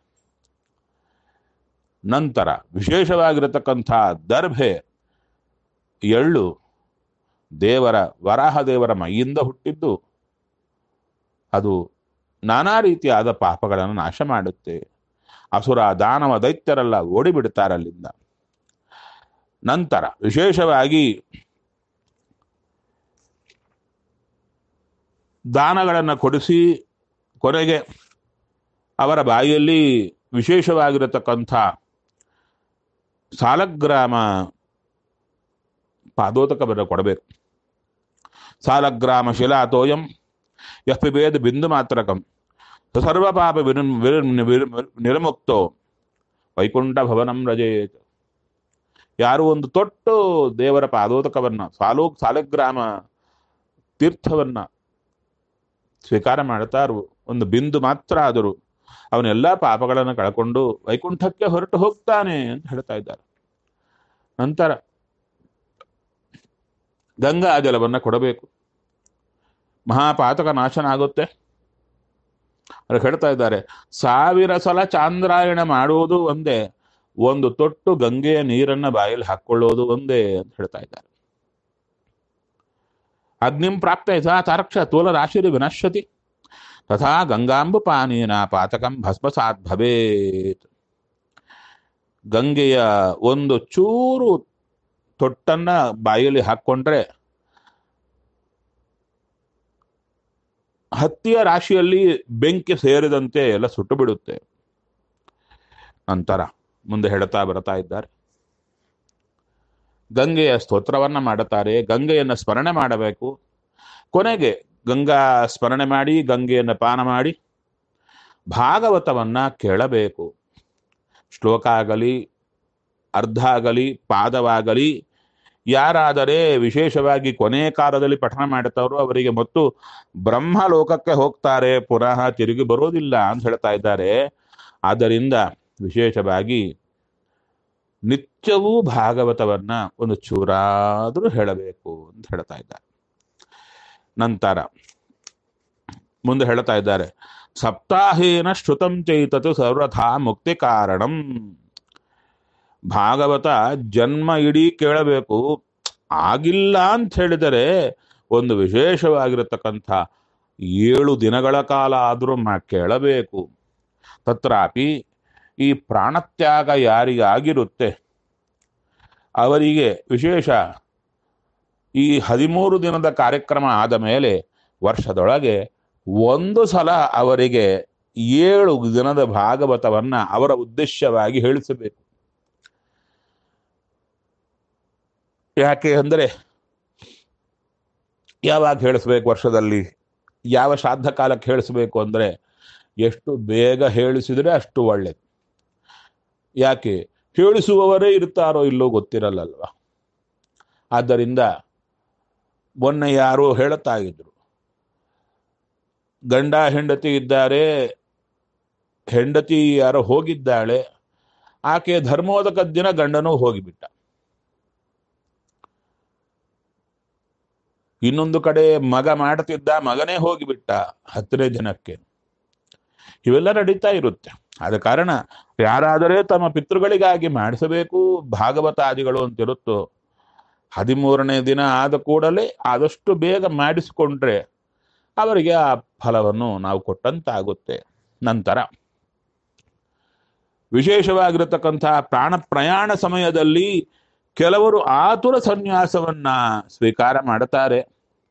ನಂತರ ವಿಶೇಷವಾಗಿರತಕ್ಕಂಥ ದರ್ಭೆ, ಎಳ್ಳು ದೇವರ ವರಾಹ ದೇವರ ಮೈಯಿಂದ ಹುಟ್ಟಿದ್ದು, ಅದು ನಾನಾ ರೀತಿಯಾದ ಪಾಪಗಳನ್ನು ನಾಶ ಮಾಡುತ್ತೆ. ಅಸುರ ದಾನವ ದೈತ್ಯರೆಲ್ಲ ಓಡಿಬಿಡ್ತಾರಲ್ಲಿಂದ. ನಂತರ ವಿಶೇಷವಾಗಿ ದಾನಗಳನ್ನು ಕೊಡಿಸಿ ಕೊನೆಗೆ ಅವರ ಬಾಯಿಯಲ್ಲಿ ವಿಶೇಷವಾಗಿರತಕ್ಕಂಥ ಸಾಲಗ್ರಾಮ ಪಾದೋದಕವನ್ನು ಕೊಡಬೇಕು. ಸಾಲಗ್ರಾಮ ಶಿಲಾತೋಯಂ ಯಪಿಬೇದ ಬಿಂದು ಮಾತ್ರಕಂ ಸರ್ವ ಪಾಪ ನಿರ್ಮುಕ್ತೋ ವೈಕುಂಠ ಭವನಂ ರಜೇತ್. ಯಾರು ಒಂದು ತೊಟ್ಟು ದೇವರ ಪಾದೋದಕವನ್ನ ಸಾಲೋ ಸಾಲಗ್ರಾಮ ತೀರ್ಥವನ್ನ ಸ್ವೀಕಾರ ಮಾಡ್ತಾರೋ, ಒಂದು ಬಿಂದು ಮಾತ್ರ ಆದರೂ ಅವನೆಲ್ಲ ಪಾಪಗಳನ್ನು ಕಳ್ಕೊಂಡು ವೈಕುಂಠಕ್ಕೆ ಹೊರಟು ಹೋಗ್ತಾನೆ ಅಂತ ಹೇಳ್ತಾ ಇದ್ದಾರೆ. ನಂತರ ಗಂಗಾ ಜಲವನ್ನ ಕೊಡಬೇಕು, ಮಹಾಪಾತಕ ನಾಶನ ಆಗುತ್ತೆ. ಅವ್ರು ಹೇಳ್ತಾ ಇದ್ದಾರೆ, ಸಾವಿರ ಸಲ ಚಾಂದ್ರಾಯಣ ಮಾಡುವುದು ಒಂದೇ, ಒಂದು ತೊಟ್ಟು ಗಂಗೆಯ ನೀರನ್ನ ಬಾಯಲ್ಲಿ ಹಾಕೊಳ್ಳೋದು ಒಂದೇ ಅಂತ ಹೇಳ್ತಾ ಇದ್ದಾರೆ. ಅಗ್ನಿಂ ಪ್ರಾಪ್ತ ಯಥಾ ತಾರಕ್ಷ ತೋಲ ರಾಶಿರಿ ವಿನಶ್ಯತಿ ತಥಾ ಗಂಗಾಂಬು ಪಾನೀನ ಪಾತಕಂ ಭಸ್ಮಸಾತ್ ಭವೇತ್. ಗಂಗೆಯ ಒಂದು ಚೂರು ತೊಟ್ಟನ್ನ ಬಾಯಲ್ಲಿ ಹಾಕ್ಕೊಂಡ್ರೆ ಹತ್ತಿಯ ರಾಶಿಯಲ್ಲಿ ಬೆಂಕಿ ಸೇರಿದಂತೆ ಎಲ್ಲ ಸುಟ್ಟು ಬಿಡುತ್ತೆ. ನಂತರ ಮುಂದೆ ಹೇಳ್ತಾ ಬರ್ತಾ ಇದ್ದಾರೆ, ಗಂಗೆಯ ಸ್ತೋತ್ರವನ್ನ ಮಾಡುತ್ತಾರೆ, ಗಂಗೆಯನ್ನು ಸ್ಮರಣೆ ಮಾಡಬೇಕು. ಕೊನೆಗೆ ಗಂಗಾ ಸ್ಮರಣೆ ಮಾಡಿ ಗಂಗೆಯನ್ನು ಪಾನ ಮಾಡಿ ಭಾಗವತವನ್ನ ಕೇಳಬೇಕು. ಶ್ಲೋಕ ಆಗಲಿ ಅರ್ಧ ಆಗಲಿ ಪಾದವಾಗಲಿ ಯಾರಾದರೆ ವಿಶೇಷವಾಗಿ ಕೊನೆ ಕಾಲದಲ್ಲಿ ಪಠಣ ಮಾಡುತ್ತವರು ಅವರಿಗೆ ಮತ್ತು ಬ್ರಹ್ಮಲೋಕಕ್ಕೆ ಹೋಗ್ತಾರೆ, ಪುನಃ ತಿರುಗಿ ಬರೋದಿಲ್ಲ ಅಂತ ಹೇಳ್ತಾ ಇದ್ದಾರೆ. ಆದ್ದರಿಂದ ವಿಶೇಷವಾಗಿ ನಿತ್ಯವೂ ಭಾಗವತವನ್ನ ಒಂದು ಚೂರಾದರೂ ಹೇಳಬೇಕು ಅಂತ ಹೇಳ್ತಾ ಇದ್ದಾರೆ. ನಂತರ ಮುಂದೆ ಹೇಳ್ತಾ ಇದ್ದಾರೆ, ಸಪ್ತಾಹೇನ ಶ್ರುತಂ ಚೈತತ್ ಸರ್ವಥಾ ಮುಕ್ತಿ ಕಾರಣಂ. ಭಾಗವತ ಜನ್ಮ ಇಡೀ ಕೇಳಬೇಕು, ಆಗಿಲ್ಲ ಅಂತ ಹೇಳಿದರೆ ಒಂದು ವಿಶೇಷವಾಗಿರತಕ್ಕಂಥ ಏಳು ದಿನಗಳ ಕಾಲ ಆದರೂ ಮಾ ಕೇಳಬೇಕು. ತತ್ರಾಪಿ ಈ ಪ್ರಾಣತ್ಯಾಗ ಯಾರಿಗಾಗಿರುತ್ತೆ ಅವರಿಗೆ ವಿಶೇಷ ಈ ಹದಿಮೂರು ದಿನದ ಕಾರ್ಯಕ್ರಮ ಆದ ಮೇಲೆ ವರ್ಷದೊಳಗೆ ಒಂದು ಸಲ ಅವರಿಗೆ ಏಳು ದಿನದ ಭಾಗವತವನ್ನ ಅವರ ಉದ್ದೇಶವಾಗಿ ಹೇಳಿಸಬೇಕು. ಯಾಕೆ ಅಂದರೆ ಯಾವಾಗ ಹೇಳಿಸ್ಬೇಕು, ವರ್ಷದಲ್ಲಿ ಯಾವ ಶ್ರಾದ್ದ ಕಾಲಕ್ಕೆ ಹೇಳಿಸ್ಬೇಕು ಅಂದರೆ ಎಷ್ಟು ಬೇಗ ಹೇಳಿಸಿದರೆ ಅಷ್ಟು ಒಳ್ಳೆಯದು. ಯಾಕೆ ಹೇಳಿಸುವವರೇ ಇರ್ತಾರೋ ಇಲ್ಲೋ ಗೊತ್ತಿರಲ್ಲಲ್ವ. ಆದ್ದರಿಂದ ಮೊನ್ನೆ ಯಾರೋ ಹೇಳುತ್ತಾ ಇದ್ರು, ಗಂಡ ಹೆಂಡತಿ ಇದ್ದಾರೆ, ಹೆಂಡತಿ ಯಾರೋ ಹೋಗಿದ್ದಾಳೆ, ಆಕೆ ಧರ್ಮೋದಕ ದಿನ ಗಂಡನೂ ಹೋಗಿಬಿಟ್ಟ. ಇನ್ನೊಂದು ಕಡೆ ಮಗ ಮಾಡ್ತಿದ್ದ, ಮಗನೇ ಹೋಗಿಬಿಟ್ಟ ಹತ್ತನೇ ಜನಕ್ಕೆ. ಇವೆಲ್ಲ ನಡೀತಾ ಇರುತ್ತೆ. ಆದ ಕಾರಣ ಯಾರಾದರೆ ತಮ್ಮ ಪಿತೃಗಳಿಗಾಗಿ ಮಾಡಿಸಬೇಕು ಭಾಗವತಾದಿಗಳು ಅಂತಿರುತ್ತೋ, ಹದಿಮೂರನೇ ದಿನ ಆದ ಕೂಡಲೇ ಆದಷ್ಟು ಬೇಗ ಮಾಡಿಸಿಕೊಂಡ್ರೆ ಅವರಿಗೆ ಆ ಫಲವನ್ನು ನಾವು ಕೊಟ್ಟಂತಾಗುತ್ತೆ. ನಂತರ ವಿಶೇಷವಾಗಿರತಕ್ಕಂಥ ಪ್ರಾಣ ಪ್ರಯಾಣ ಸಮಯದಲ್ಲಿ ಕೆಲವರು ಆತುರ ಸನ್ಯಾಸವನ್ನ ಸ್ವೀಕಾರ ಮಾಡುತ್ತಾರೆ.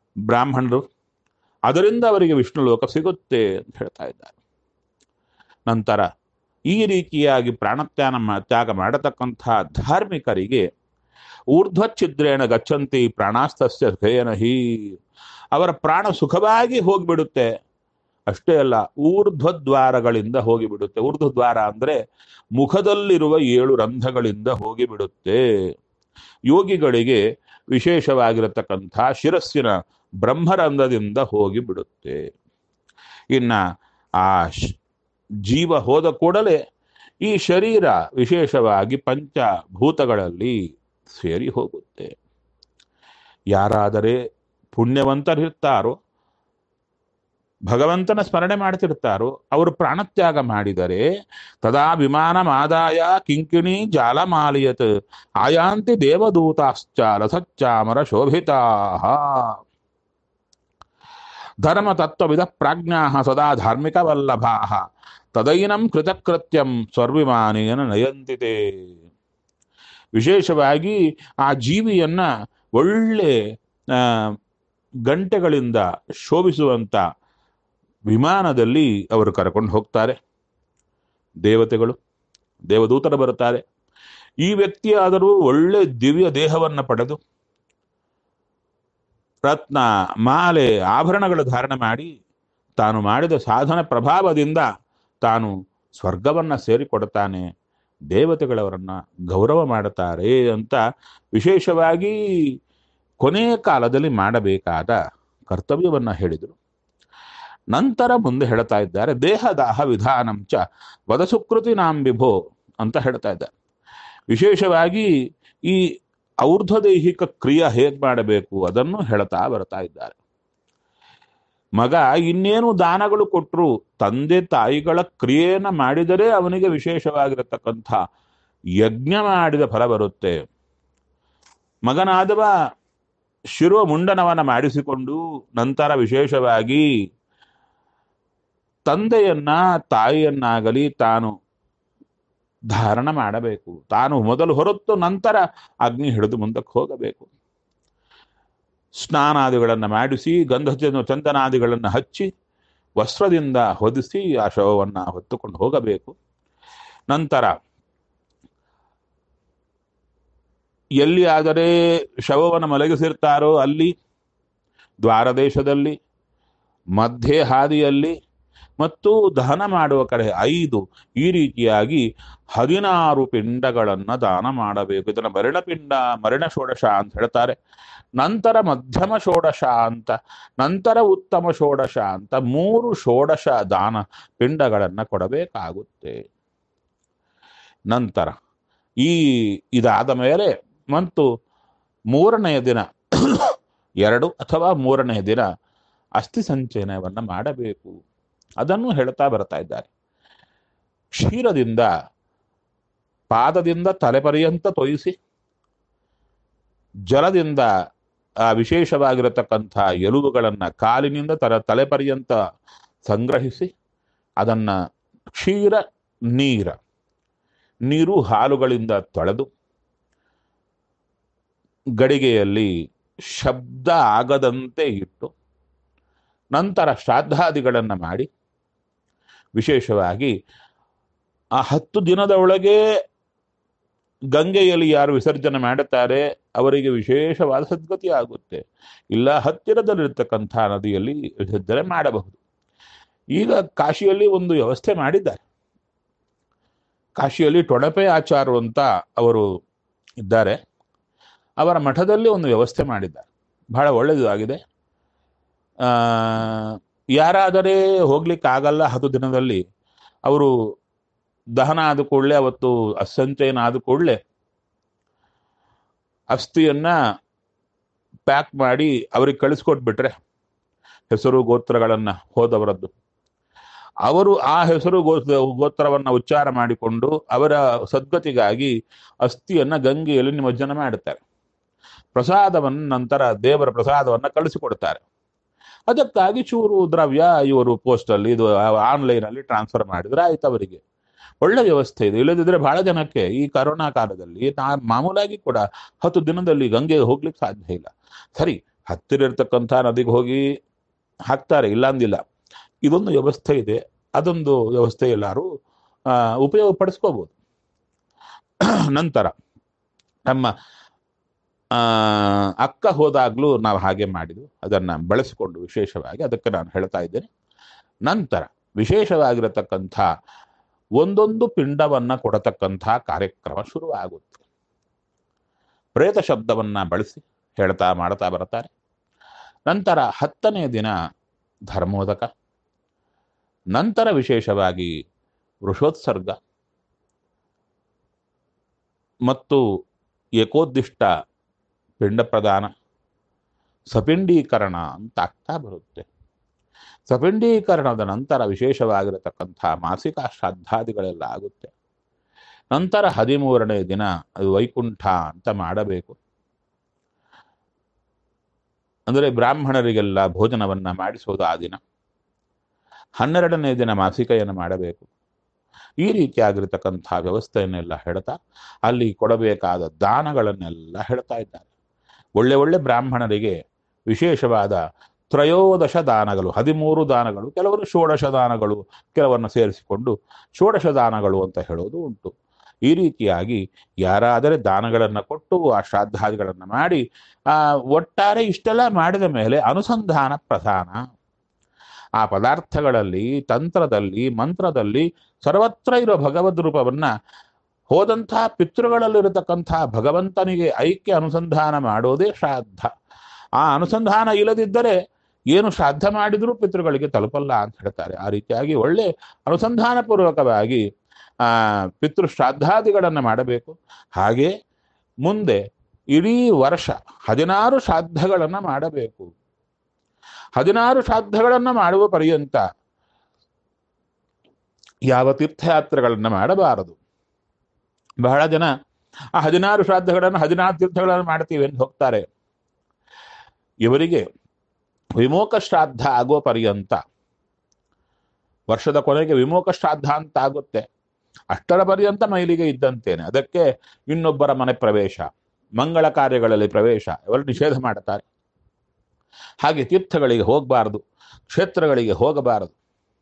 ಬ್ರಾಹ್ಮಣರು, ಅದರಿಂದ ಅವರಿಗೆ ವಿಷ್ಣು ಲೋಕ ಸಿಗುತ್ತೆ ಅಂತ ಹೇಳ್ತಾ ಇದ್ದಾರೆ. ನಂತರ ಈ ರೀತಿಯಾಗಿ ಪ್ರಾಣತ್ಯಾಗ ಮಾ- ತ್ಯಾಗ ಮಾಡತಕ್ಕಂತಹ ಧಾರ್ಮಿಕರಿಗೆ ಊರ್ಧ್ವಚ್ಛಿದ್ರೇಣ ಗಚ್ಚಂತಿ ಪ್ರಾಣಾಸ್ತಸ್ಯ ಸುಖೇನ ಹಿ, ಅವರ ಪ್ರಾಣ ಸುಖವಾಗಿ ಹೋಗಿಬಿಡುತ್ತೆ. ಅಷ್ಟೇ ಅಲ್ಲ, ಊರ್ಧ್ವದ್ವಾರಗಳಿಂದ ಹೋಗಿಬಿಡುತ್ತೆ. ಊರ್ಧ್ವದ್ವಾರ ಅಂದ್ರೆ ಮುಖದಲ್ಲಿರುವ ಏಳು ರಂಧ್ರಗಳಿಂದ ಹೋಗಿಬಿಡುತ್ತೆ. ಯೋಗಿಗಳಿಗೆ ವಿಶೇಷವಾಗಿರತಕ್ಕಂಥ ಶಿರಸ್ಸಿನ ಬ್ರಹ್ಮರಂಧ್ರದಿಂದ ಹೋಗಿಬಿಡುತ್ತೆ. ಇನ್ನ ಆ ಶ್- ಜೀವ ಹೋದ ಕೂಡಲೇ ಈ ಶರೀರ ವಿಶೇಷವಾಗಿ ಪಂಚಭೂತಗಳಲ್ಲಿ ಸೇರಿ ಹೋಗುತ್ತೆ. ಯಾರಾದರೆ ಪುಣ್ಯವಂತರಿರ್ತಾರೋ, ಭಗವಂತನ ಸ್ಮರಣೆ ಮಾಡ್ತಿರ್ತಾರೋ, ಅವರು ಪ್ರಾಣತ್ಯಾಗ ಮಾಡಿದರೆ ತದಾ ವಿಮಾನಮಾದಾಯ ಕಿಂಕಿಣಿ ಜಾಲಮಾಲಿಯತ್ ಆಯಾಂತಿ ದೇವದೂತಾಶ್ಚ ರಥಚ್ಚಾಮರ ಶೋಭಿತಾ ಧರ್ಮ ತತ್ವವಿದ ಪ್ರಾಜ್ಞಾ ಸದಾ ಧಾರ್ಮಿಕ ವಲ್ಲಭಾ ತದೈನಂ ಕೃತಕೃತ್ಯಂ ಸ್ವರ್ವಿಮಾನೇನ ನಯಂತಿತೆ. ವಿಶೇಷವಾಗಿ ಆ ಜೀವಿಯನ್ನ ಒಳ್ಳೆ ಆ, ಗಂಟೆಗಳಿಂದ ಶೋಭಿಸುವಂತ ವಿಮಾನದಲ್ಲಿ ಅವರು ಕರ್ಕೊಂಡು ಹೋಗ್ತಾರೆ. ದೇವತೆಗಳು, ದೇವದೂತರು ಬರುತ್ತಾರೆ. ಈ ವ್ಯಕ್ತಿ ಆದರೂ ಒಳ್ಳೆ ದಿವ್ಯ ದೇಹವನ್ನು ಪಡೆದು ರತ್ನ ಮಾಲೆ ಆಭರಣಗಳು ಧಾರಣೆ ಮಾಡಿ ತಾನು ಮಾಡಿದ ಸಾಧನ ಪ್ರಭಾವದಿಂದ ತಾನು ಸ್ವರ್ಗವನ್ನ ಸೇರಿಕೊಡುತ್ತಾನೆ, ದೇವತೆಗಳವರನ್ನ ಗೌರವ ಮಾಡುತ್ತಾರೆ ಅಂತ ವಿಶೇಷವಾಗಿ ಕೊನೆಯ ಕಾಲದಲ್ಲಿ ಮಾಡಬೇಕಾದ ಕರ್ತವ್ಯವನ್ನ ಹೇಳಿದರು. ನಂತರ ಮುಂದೆ ಹೇಳ್ತಾ ಇದ್ದಾರೆ, ದೇಹದಾಹ ವಿಧಾನಂಚ ವದಸುಕೃತಿ ನಾಂ ವಿಭೋ ಅಂತ ಹೇಳ್ತಾ ಇದ್ದಾರೆ. ವಿಶೇಷವಾಗಿ ಈ ಔರ್ಧ್ವದೈಹಿಕ ಕ್ರಿಯೆ ಹೇಗೆ ಮಾಡಬೇಕು ಅದನ್ನು ಹೇಳ್ತಾ ಬರ್ತಾ ಇದ್ದಾರೆ. ಮಗ ಇನ್ನೇನು ದಾನಗಳು ಕೊಟ್ಟರು ತಂದೆ ತಾಯಿಗಳ ಕ್ರಿಯೆಯನ್ನ ಮಾಡಿದರೆ ಅವನಿಗೆ ವಿಶೇಷವಾಗಿರತಕ್ಕಂಥ ಯಜ್ಞ ಮಾಡಿದ ಫಲ ಬರುತ್ತೆ. ಮಗನಾದವ ಶಿರೋ ಮುಂಡನವನ್ನ ಮಾಡಿಸಿಕೊಂಡು ನಂತರ ವಿಶೇಷವಾಗಿ ತಂದೆಯನ್ನ ತಾಯಿಯನ್ನಾಗಲಿ ತಾನು ಧಾರಣ ಮಾಡಬೇಕು. ತಾನು ಮೊದಲು ಹೊರತು ನಂತರ ಅಗ್ನಿ ಹಿಡಿದು ಮುಂದಕ್ಕೆ ಹೋಗಬೇಕು. ಸ್ನಾನಾದಿಗಳನ್ನು ಮಾಡಿಸಿ ಗಂಧ ಚಂದನಾದಿಗಳನ್ನು ಹಚ್ಚಿ ವಸ್ತ್ರದಿಂದ ಹೊದಿಸಿ ಆ ಶವವನ್ನು ಹೊತ್ತುಕೊಂಡು ಹೋಗಬೇಕು. ನಂತರ ಎಲ್ಲಿ ಆದರೆ ಶವವನ್ನು ಮಲಗಿಸಿರ್ತಾರೋ ಅಲ್ಲಿ ದ್ವಾರದೇಶದಲ್ಲಿ, ಮಧ್ಯೆ ಹಾದಿಯಲ್ಲಿ ಮತ್ತು ದಹನ ಮಾಡುವ ಕಡೆ ಐದು, ಈ ರೀತಿಯಾಗಿ ಹದಿನಾರು ಪಿಂಡಗಳನ್ನು ದಾನ ಮಾಡಬೇಕು. ಇದನ್ನು ಮರಣಪಿಂಡ ಮರಣ ಷೋಡಶ ಅಂತ ಹೇಳ್ತಾರೆ. ನಂತರ ಮಧ್ಯಮ ಷೋಡಶ ಅಂತ, ನಂತರ ಉತ್ತಮ ಷೋಡಶ ಅಂತ ಮೂರು ಷೋಡಶ ದಾನ ಪಿಂಡಗಳನ್ನು ಕೊಡಬೇಕಾಗುತ್ತೆ. ನಂತರ ಈ ಇದಾದ ಮೇಲೆ ಮತ್ತು ಮೂರನೆಯ ದಿನ ಎರಡು ಅಥವಾ ಮೂರನೆಯ ದಿನ ಅಸ್ಥಿ ಸಂಚಯನವನ್ನು ಮಾಡಬೇಕು. ಅದನ್ನು ಹೇಳ್ತಾ ಬರ್ತಾ ಇದ್ದಾರೆ. ಕ್ಷೀರದಿಂದ ಪಾದದಿಂದ ತಲೆ ಪರ್ಯಂತ ತೊಯಿಸಿ, ಜಲದಿಂದ ಆ ವಿಶೇಷವಾಗಿರತಕ್ಕಂಥ ಎಲುಬುಗಳನ್ನು ಕಾಲಿನಿಂದ ತರ ತಲೆ ಪರ್ಯಂತ ಸಂಗ್ರಹಿಸಿ ಅದನ್ನು ಕ್ಷೀರ ನೀರ ನೀರು ಹಾಲುಗಳಿಂದ ತೊಳೆದು ಗಡಿಗೆಯಲ್ಲಿ ಶಬ್ದ ಆಗದಂತೆ ಇಟ್ಟು ನಂತರ ಶ್ರಾದ್ದಾದಿಗಳನ್ನು ಮಾಡಿ ವಿಶೇಷವಾಗಿ ಆ ಹತ್ತು ದಿನದ ಒಳಗೆ ಗಂಗೆಯಲ್ಲಿ ಯಾರು ವಿಸರ್ಜನೆ ಮಾಡುತ್ತಾರೆ ಅವರಿಗೆ ವಿಶೇಷವಾದ ಸದ್ಗತಿ ಆಗುತ್ತೆ. ಇಲ್ಲ ಹತ್ತಿರದಲ್ಲಿರ್ತಕ್ಕಂಥ ನದಿಯಲ್ಲಿ ವಿಸರ್ಜನೆ ಮಾಡಬಹುದು. ಈಗ ಕಾಶಿಯಲ್ಲಿ ಒಂದು ವ್ಯವಸ್ಥೆ ಮಾಡಿದ್ದಾರೆ. ಕಾಶಿಯಲ್ಲಿ ಟೊಡಪೆ ಆಚಾರ್ಯರು ಅಂತ ಅವರು ಇದ್ದಾರೆ. ಅವರ ಮಠದಲ್ಲಿ ಒಂದು ವ್ಯವಸ್ಥೆ ಮಾಡಿದ್ದಾರೆ, ಬಹಳ ಒಳ್ಳೆಯದಾಗಿದೆ. ಆ ಯಾರಾದರೆ ಹೋಗ್ಲಿಕ್ಕಾಗಲ್ಲ ಹತ್ತು ದಿನದಲ್ಲಿ, ಅವರು ದಹನ ಆದ ಕೂಡಲೇ ಅವತ್ತು ಅಸಂಚಯನ ಆದ ಕೂಡಲೇ ಅಸ್ಥಿಯನ್ನ ಪ್ಯಾಕ್ ಮಾಡಿ ಅವ್ರಿಗೆ ಕಳಿಸ್ಕೊಟ್ಬಿಟ್ರೆ ಹೆಸರು ಗೋತ್ರಗಳನ್ನ ಹೋದವರದ್ದು, ಅವರು ಆ ಹೆಸರು ಗೋ ಗೋತ್ರವನ್ನ ಉಚ್ಚಾರ ಮಾಡಿಕೊಂಡು ಅವರ ಸದ್ಗತಿಗಾಗಿ ಅಸ್ಥಿಯನ್ನ ಗಂಗೆಯಲ್ಲಿ ನಿಮಜ್ಜನ ಮಾಡುತ್ತಾರೆ. ಪ್ರಸಾದವನ್ನು ನಂತರ ದೇವರ ಪ್ರಸಾದವನ್ನ ಕಳಿಸಿಕೊಡ್ತಾರೆ. ಅದಕ್ಕಾಗಿ ಚೂರು ದ್ರವ್ಯ ಇವರು ಪೋಸ್ಟಲ್ಲಿ ಇದು ಆನ್ಲೈನಲ್ಲಿ ಟ್ರಾನ್ಸ್ಫರ್ ಮಾಡಿದ್ರೆ ಆಯ್ತು. ಅವರಿಗೆ ಒಳ್ಳೆ ವ್ಯವಸ್ಥೆ ಇದೆ. ಇಲ್ಲದಿದ್ರೆ ಬಹಳ ಜನಕ್ಕೆ ಈ ಕರೋನಾ ಕಾಲದಲ್ಲಿ ನಾ ಮಾಮೂಲಾಗಿ ಕೂಡ ಹತ್ತು ದಿನದಲ್ಲಿ ಗಂಗೆಗೆ ಹೋಗ್ಲಿಕ್ಕೆ ಸಾಧ್ಯ ಇಲ್ಲ. ಸರಿ, ಹತ್ತಿರ ಇರ್ತಕ್ಕಂಥ ನದಿಗೆ ಹೋಗಿ ಹಾಕ್ತಾರೆ, ಇಲ್ಲ ಅಂದಿಲ್ಲ. ಇದೊಂದು ವ್ಯವಸ್ಥೆ ಇದೆ, ಅದೊಂದು ವ್ಯವಸ್ಥೆ ಎಲ್ಲರೂ ಆ, ಉಪಯೋಗ ಪಡಿಸ್ಕೋಬಹುದು. ನಂತರ ನಮ್ಮ ಆ, ಅಕ್ಕ ಹೋದಾಗ್ಲೂ ನಾವು ಹಾಗೆ ಮಾಡಿದ್ವು, ಅದನ್ನ ಬಳಸಿಕೊಂಡು ವಿಶೇಷವಾಗಿ ಅದಕ್ಕೆ ನಾನು ಹೇಳ್ತಾ ಇದ್ದೇನೆ. ನಂತರ ವಿಶೇಷವಾಗಿರತಕ್ಕಂಥ ಒಂದೊಂದು ಪಿಂಡವನ್ನ ಕೊಡತಕ್ಕಂಥ ಕಾರ್ಯಕ್ರಮ ಶುರುವಾಗುತ್ತೆ. ಪ್ರೇತ ಶಬ್ದವನ್ನ ಬಳಸಿ ಹೇಳ್ತಾ ಮಾಡ್ತಾ ಬರ್ತಾರೆ. ನಂತರ ಹತ್ತನೇ ದಿನ ಧರ್ಮೋದಕ, ನಂತರ ವಿಶೇಷವಾಗಿ ವೃಷೋತ್ಸರ್ಗ ಮತ್ತು ಏಕೋದ್ದಿಷ್ಟ ಪಿಂಡ ಪ್ರದಾನ, ಸಪಿಂಡೀಕರಣ ಅಂತ ಆಗ್ತಾ ಬರುತ್ತೆ. ಸಪಿಂಡೀಕರಣದ ನಂತರ ವಿಶೇಷವಾಗಿರತಕ್ಕಂಥ ಮಾಸಿಕ ಶ್ರಾದ್ದಾದಿಗಳೆಲ್ಲ ಆಗುತ್ತೆ. ನಂತರ ಹದಿಮೂರನೇ ದಿನ ಅದು ವೈಕುಂಠ ಅಂತ ಮಾಡಬೇಕು. ಅಂದರೆ ಬ್ರಾಹ್ಮಣರಿಗೆಲ್ಲ ಭೋಜನವನ್ನ ಮಾಡಿಸೋದು ಆ ದಿನ. ಹನ್ನೆರಡನೇ ದಿನ ಮಾಸಿಕೆಯನ್ನು ಮಾಡಬೇಕು. ಈ ರೀತಿಯಾಗಿರ್ತಕ್ಕಂಥ ವ್ಯವಸ್ಥೆಯನ್ನೆಲ್ಲ ಹೇಳ್ತಾ ಅಲ್ಲಿ ಕೊಡಬೇಕಾದ ದಾನಗಳನ್ನೆಲ್ಲ ಹೇಳ್ತಾ ಇದ್ದಾರೆ. ಒಳ್ಳೆ ಒಳ್ಳೆ ಬ್ರಾಹ್ಮಣರಿಗೆ ವಿಶೇಷವಾದ ತ್ರಯೋದಶ ದಾನಗಳು, ಹದಿಮೂರು ದಾನಗಳು, ಕೆಲವರು ಷೋಡಶ ದಾನಗಳು, ಕೆಲವನ್ನು ಸೇರಿಸಿಕೊಂಡು ಷೋಡಶ ದಾನಗಳು ಅಂತ ಹೇಳೋದು ಉಂಟು. ಈ ರೀತಿಯಾಗಿ ಯಾರಾದರೆ ದಾನಗಳನ್ನು ಕೊಟ್ಟು ಆ ಶ್ರಾದ್ದಾದಿಗಳನ್ನು ಮಾಡಿ ಆ ಒಟ್ಟಾರೆ ಇಷ್ಟೆಲ್ಲ ಮಾಡಿದ ಮೇಲೆ ಅನುಸಂಧಾನ ಪ್ರಧಾನ. ಆ ಪದಾರ್ಥಗಳಲ್ಲಿ, ತಂತ್ರದಲ್ಲಿ, ಮಂತ್ರದಲ್ಲಿ ಸರ್ವತ್ರ ಇರೋ ಭಗವದ್ ರೂಪವನ್ನ ಹೋದಂತಹ ಪಿತೃಗಳಲ್ಲಿರತಕ್ಕಂಥ ಭಗವಂತನಿಗೆ ಐಕ್ಯ ಅನುಸಂಧಾನ ಮಾಡೋದೇ ಶ್ರಾದ್ದ. ಆ ಅನುಸಂಧಾನ ಇಲ್ಲದಿದ್ದರೆ ಏನು ಶ್ರಾದ್ದ ಮಾಡಿದರೂ ಪಿತೃಗಳಿಗೆ ತಲುಪಲ್ಲ ಅಂತ ಹೇಳ್ತಾರೆ. ಆ ರೀತಿಯಾಗಿ ಒಳ್ಳೆ ಅನುಸಂಧಾನ ಪೂರ್ವಕವಾಗಿ ಆ ಪಿತೃ ಶ್ರಾದ್ದಾದಿಗಳನ್ನು ಮಾಡಬೇಕು. ಹಾಗೆ ಮುಂದೆ ಇಡೀ ವರ್ಷ ಹದಿನಾರು ಶ್ರಾದ್ದಗಳನ್ನು ಮಾಡಬೇಕು. ಹದಿನಾರು ಶ್ರಾದ್ದಗಳನ್ನು ಮಾಡುವ ಪರ್ಯಂತ ಯಾವ ತೀರ್ಥಯಾತ್ರೆಗಳನ್ನು ಮಾಡಬಾರದು. ಬಹಳ ಜನ ಆ ಹದಿನಾರು ಶ್ರಾದ್ದಗಳನ್ನು ಹದಿನಾರು ತೀರ್ಥಗಳನ್ನು ಮಾಡ್ತೀವಿ ಎಂದು ಹೋಗ್ತಾರೆ. ಇವರಿಗೆ ವಿಮೋಕ ಶ್ರಾದ್ದ ಆಗೋ ಪರ್ಯಂತ, ವರ್ಷದ ಕೊನೆಗೆ ವಿಮೋಕ ಶ್ರಾದ್ದ ಅಂತ ಆಗುತ್ತೆ, ಅಷ್ಟರ ಪರ್ಯಂತ ಮೈಲಿಗೆ ಇದ್ದಂತೇನೆ. ಅದಕ್ಕೆ ಇನ್ನೊಬ್ಬರ ಮನೆ ಪ್ರವೇಶ, ಮಂಗಳ ಕಾರ್ಯಗಳಲ್ಲಿ ಪ್ರವೇಶ ಇವರು ನಿಷೇಧ ಮಾಡುತ್ತಾರೆ. ಹಾಗೆ ತೀರ್ಥಗಳಿಗೆ ಹೋಗಬಾರದು, ಕ್ಷೇತ್ರಗಳಿಗೆ ಹೋಗಬಾರದು.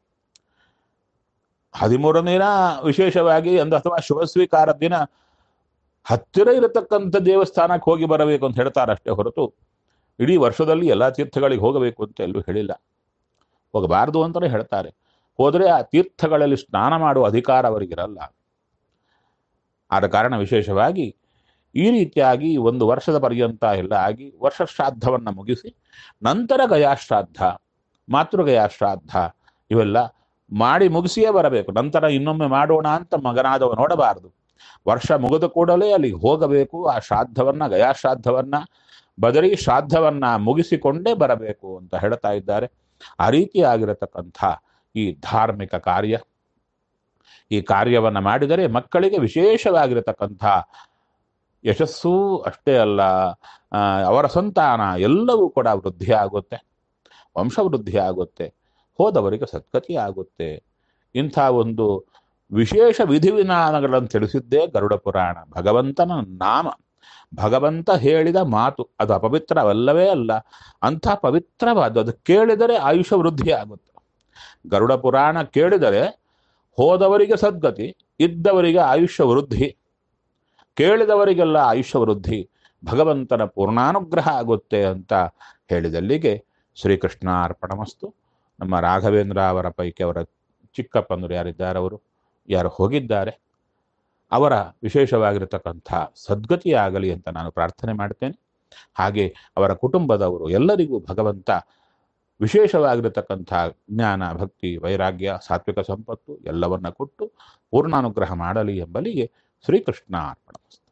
ಹದಿಮೂರನೇ ದಿನ ವಿಶೇಷವಾಗಿ ಒಂದು ಅಥವಾ ಶುಭ ಸ್ವೀಕಾರ ದಿನ ಹತ್ತಿರ ಇರತಕ್ಕಂಥ ದೇವಸ್ಥಾನಕ್ಕೆ ಹೋಗಿ ಬರಬೇಕು ಅಂತ ಹೇಳ್ತಾರೆ ಅಷ್ಟೇ ಹೊರತು ಇಡೀ ವರ್ಷದಲ್ಲಿ ಎಲ್ಲ ತೀರ್ಥಗಳಿಗೆ ಹೋಗಬೇಕು ಅಂತ ಎಲ್ಲೂ ಹೇಳಿಲ್ಲ. ಹೋಗಬಾರದು ಅಂತಲೇ ಹೇಳ್ತಾರೆ. ಹೋದರೆ ಆ ತೀರ್ಥಗಳಲ್ಲಿ ಸ್ನಾನ ಮಾಡುವ ಅಧಿಕಾರ ಅವರಿಗಿರಲ್ಲ. ಆದ ಕಾರಣ ವಿಶೇಷವಾಗಿ ಈ ರೀತಿಯಾಗಿ ಒಂದು ವರ್ಷದ ಪರ್ಯಂತ ಎಲ್ಲ ಆಗಿ ವರ್ಷ ಶ್ರಾದ್ದವನ್ನು ಮುಗಿಸಿ ನಂತರ ಗಯಾಶ್ರಾದ್ದ, ಮಾತೃಗಯಾಶ್ರಾದ್ದ ಇವೆಲ್ಲ ಮಾಡಿ ಮುಗಿಸಿಯೇ ಬರಬೇಕು. ನಂತರ ಇನ್ನೊಮ್ಮೆ ಮಾಡೋಣ ಅಂತ ಮಗನಾದವ ನೋಡಬಾರದು. ವರ್ಷ ಮುಗಿದ ಕೂಡಲೇ ಅಲ್ಲಿಗೆ ಹೋಗಬೇಕು. ಆ ಶ್ರಾದ್ದವನ್ನ, ಗಯಾಶ್ರಾದ್ದವನ್ನ, ಬದರಿ ಶ್ರಾದ್ದವನ್ನ ಮುಗಿಸಿಕೊಂಡೇ ಬರಬೇಕು ಅಂತ ಹೇಳ್ತಾ ಇದ್ದಾರೆ. ಆ ರೀತಿಯಾಗಿರತಕ್ಕಂಥ ಈ ಧಾರ್ಮಿಕ ಕಾರ್ಯ, ಈ ಕಾರ್ಯವನ್ನು ಮಾಡಿದರೆ ಮಕ್ಕಳಿಗೆ ವಿಶೇಷವಾಗಿರತಕ್ಕಂಥ ಯಶಸ್ಸು ಅಷ್ಟೇ ಅಲ್ಲ, ಅವರ ಸಂತಾನ ಎಲ್ಲವೂ ಕೂಡ ವೃದ್ಧಿ ಆಗುತ್ತೆ, ವಂಶವೃದ್ಧಿ ಆಗುತ್ತೆ, ಹೋದವರಿಗೆ ಸದ್ಗತಿ ಆಗುತ್ತೆ. ಇಂಥ ಒಂದು ವಿಶೇಷ ವಿಧಿವಿಧಾನಗಳನ್ನು ತಿಳಿಸಿದ್ದೇ ಗರುಡ ಪುರಾಣ. ಭಗವಂತನ ನಾಮ, ಭಗವಂತ ಹೇಳಿದ ಮಾತು, ಅದು ಅಪವಿತ್ರವಲ್ಲವೇ ಅಲ್ಲ. ಅಂಥ ಪವಿತ್ರವಾದ ಅದು ಕೇಳಿದರೆ ಆಯುಷ್ಯ ವೃದ್ಧಿ ಆಗುತ್ತೆ. ಗರುಡ ಪುರಾಣ ಕೇಳಿದರೆ ಹೋದವರಿಗೆ ಸದ್ಗತಿ, ಇದ್ದವರಿಗೆ ಆಯುಷ್ಯ ವೃದ್ಧಿ, ಕೇಳಿದವರಿಗೆಲ್ಲ ಆಯುಷ್ಯ ವೃದ್ಧಿ, ಭಗವಂತನ ಪೂರ್ಣಾನುಗ್ರಹ ಆಗುತ್ತೆ ಅಂತ ಹೇಳಿದಲ್ಲಿಗೆ ಶ್ರೀಕೃಷ್ಣ ಅರ್ಪಣಮಸ್ತು. ನಮ್ಮ ರಾಘವೇಂದ್ರ ಅವರ ಪೈಕಿ ಅವರ ಚಿಕ್ಕಪ್ಪಂದರು ಯಾರಿದ್ದಾರೆ, ಅವರು ಯಾರು ಹೋಗಿದ್ದಾರೆ, ಅವರ ವಿಶೇಷವಾಗಿರತಕ್ಕಂಥ ಸದ್ಗತಿಯಾಗಲಿ ಅಂತ ನಾನು ಪ್ರಾರ್ಥನೆ ಮಾಡ್ತೇನೆ. ಹಾಗೆ ಅವರ ಕುಟುಂಬದವರು ಎಲ್ಲರಿಗೂ ಭಗವಂತ ವಿಶೇಷವಾಗಿರತಕ್ಕಂಥ ಜ್ಞಾನ, ಭಕ್ತಿ, ವೈರಾಗ್ಯ, ಸಾತ್ವಿಕ ಸಂಪತ್ತು ಎಲ್ಲವನ್ನ ಕೊಟ್ಟು ಪೂರ್ಣಾನುಗ್ರಹ ಮಾಡಲಿ ಎಂಬಲಿಗೆ ಶ್ರೀಕೃಷ್ಣ ಅರ್ಪಣಮಸ್ತು.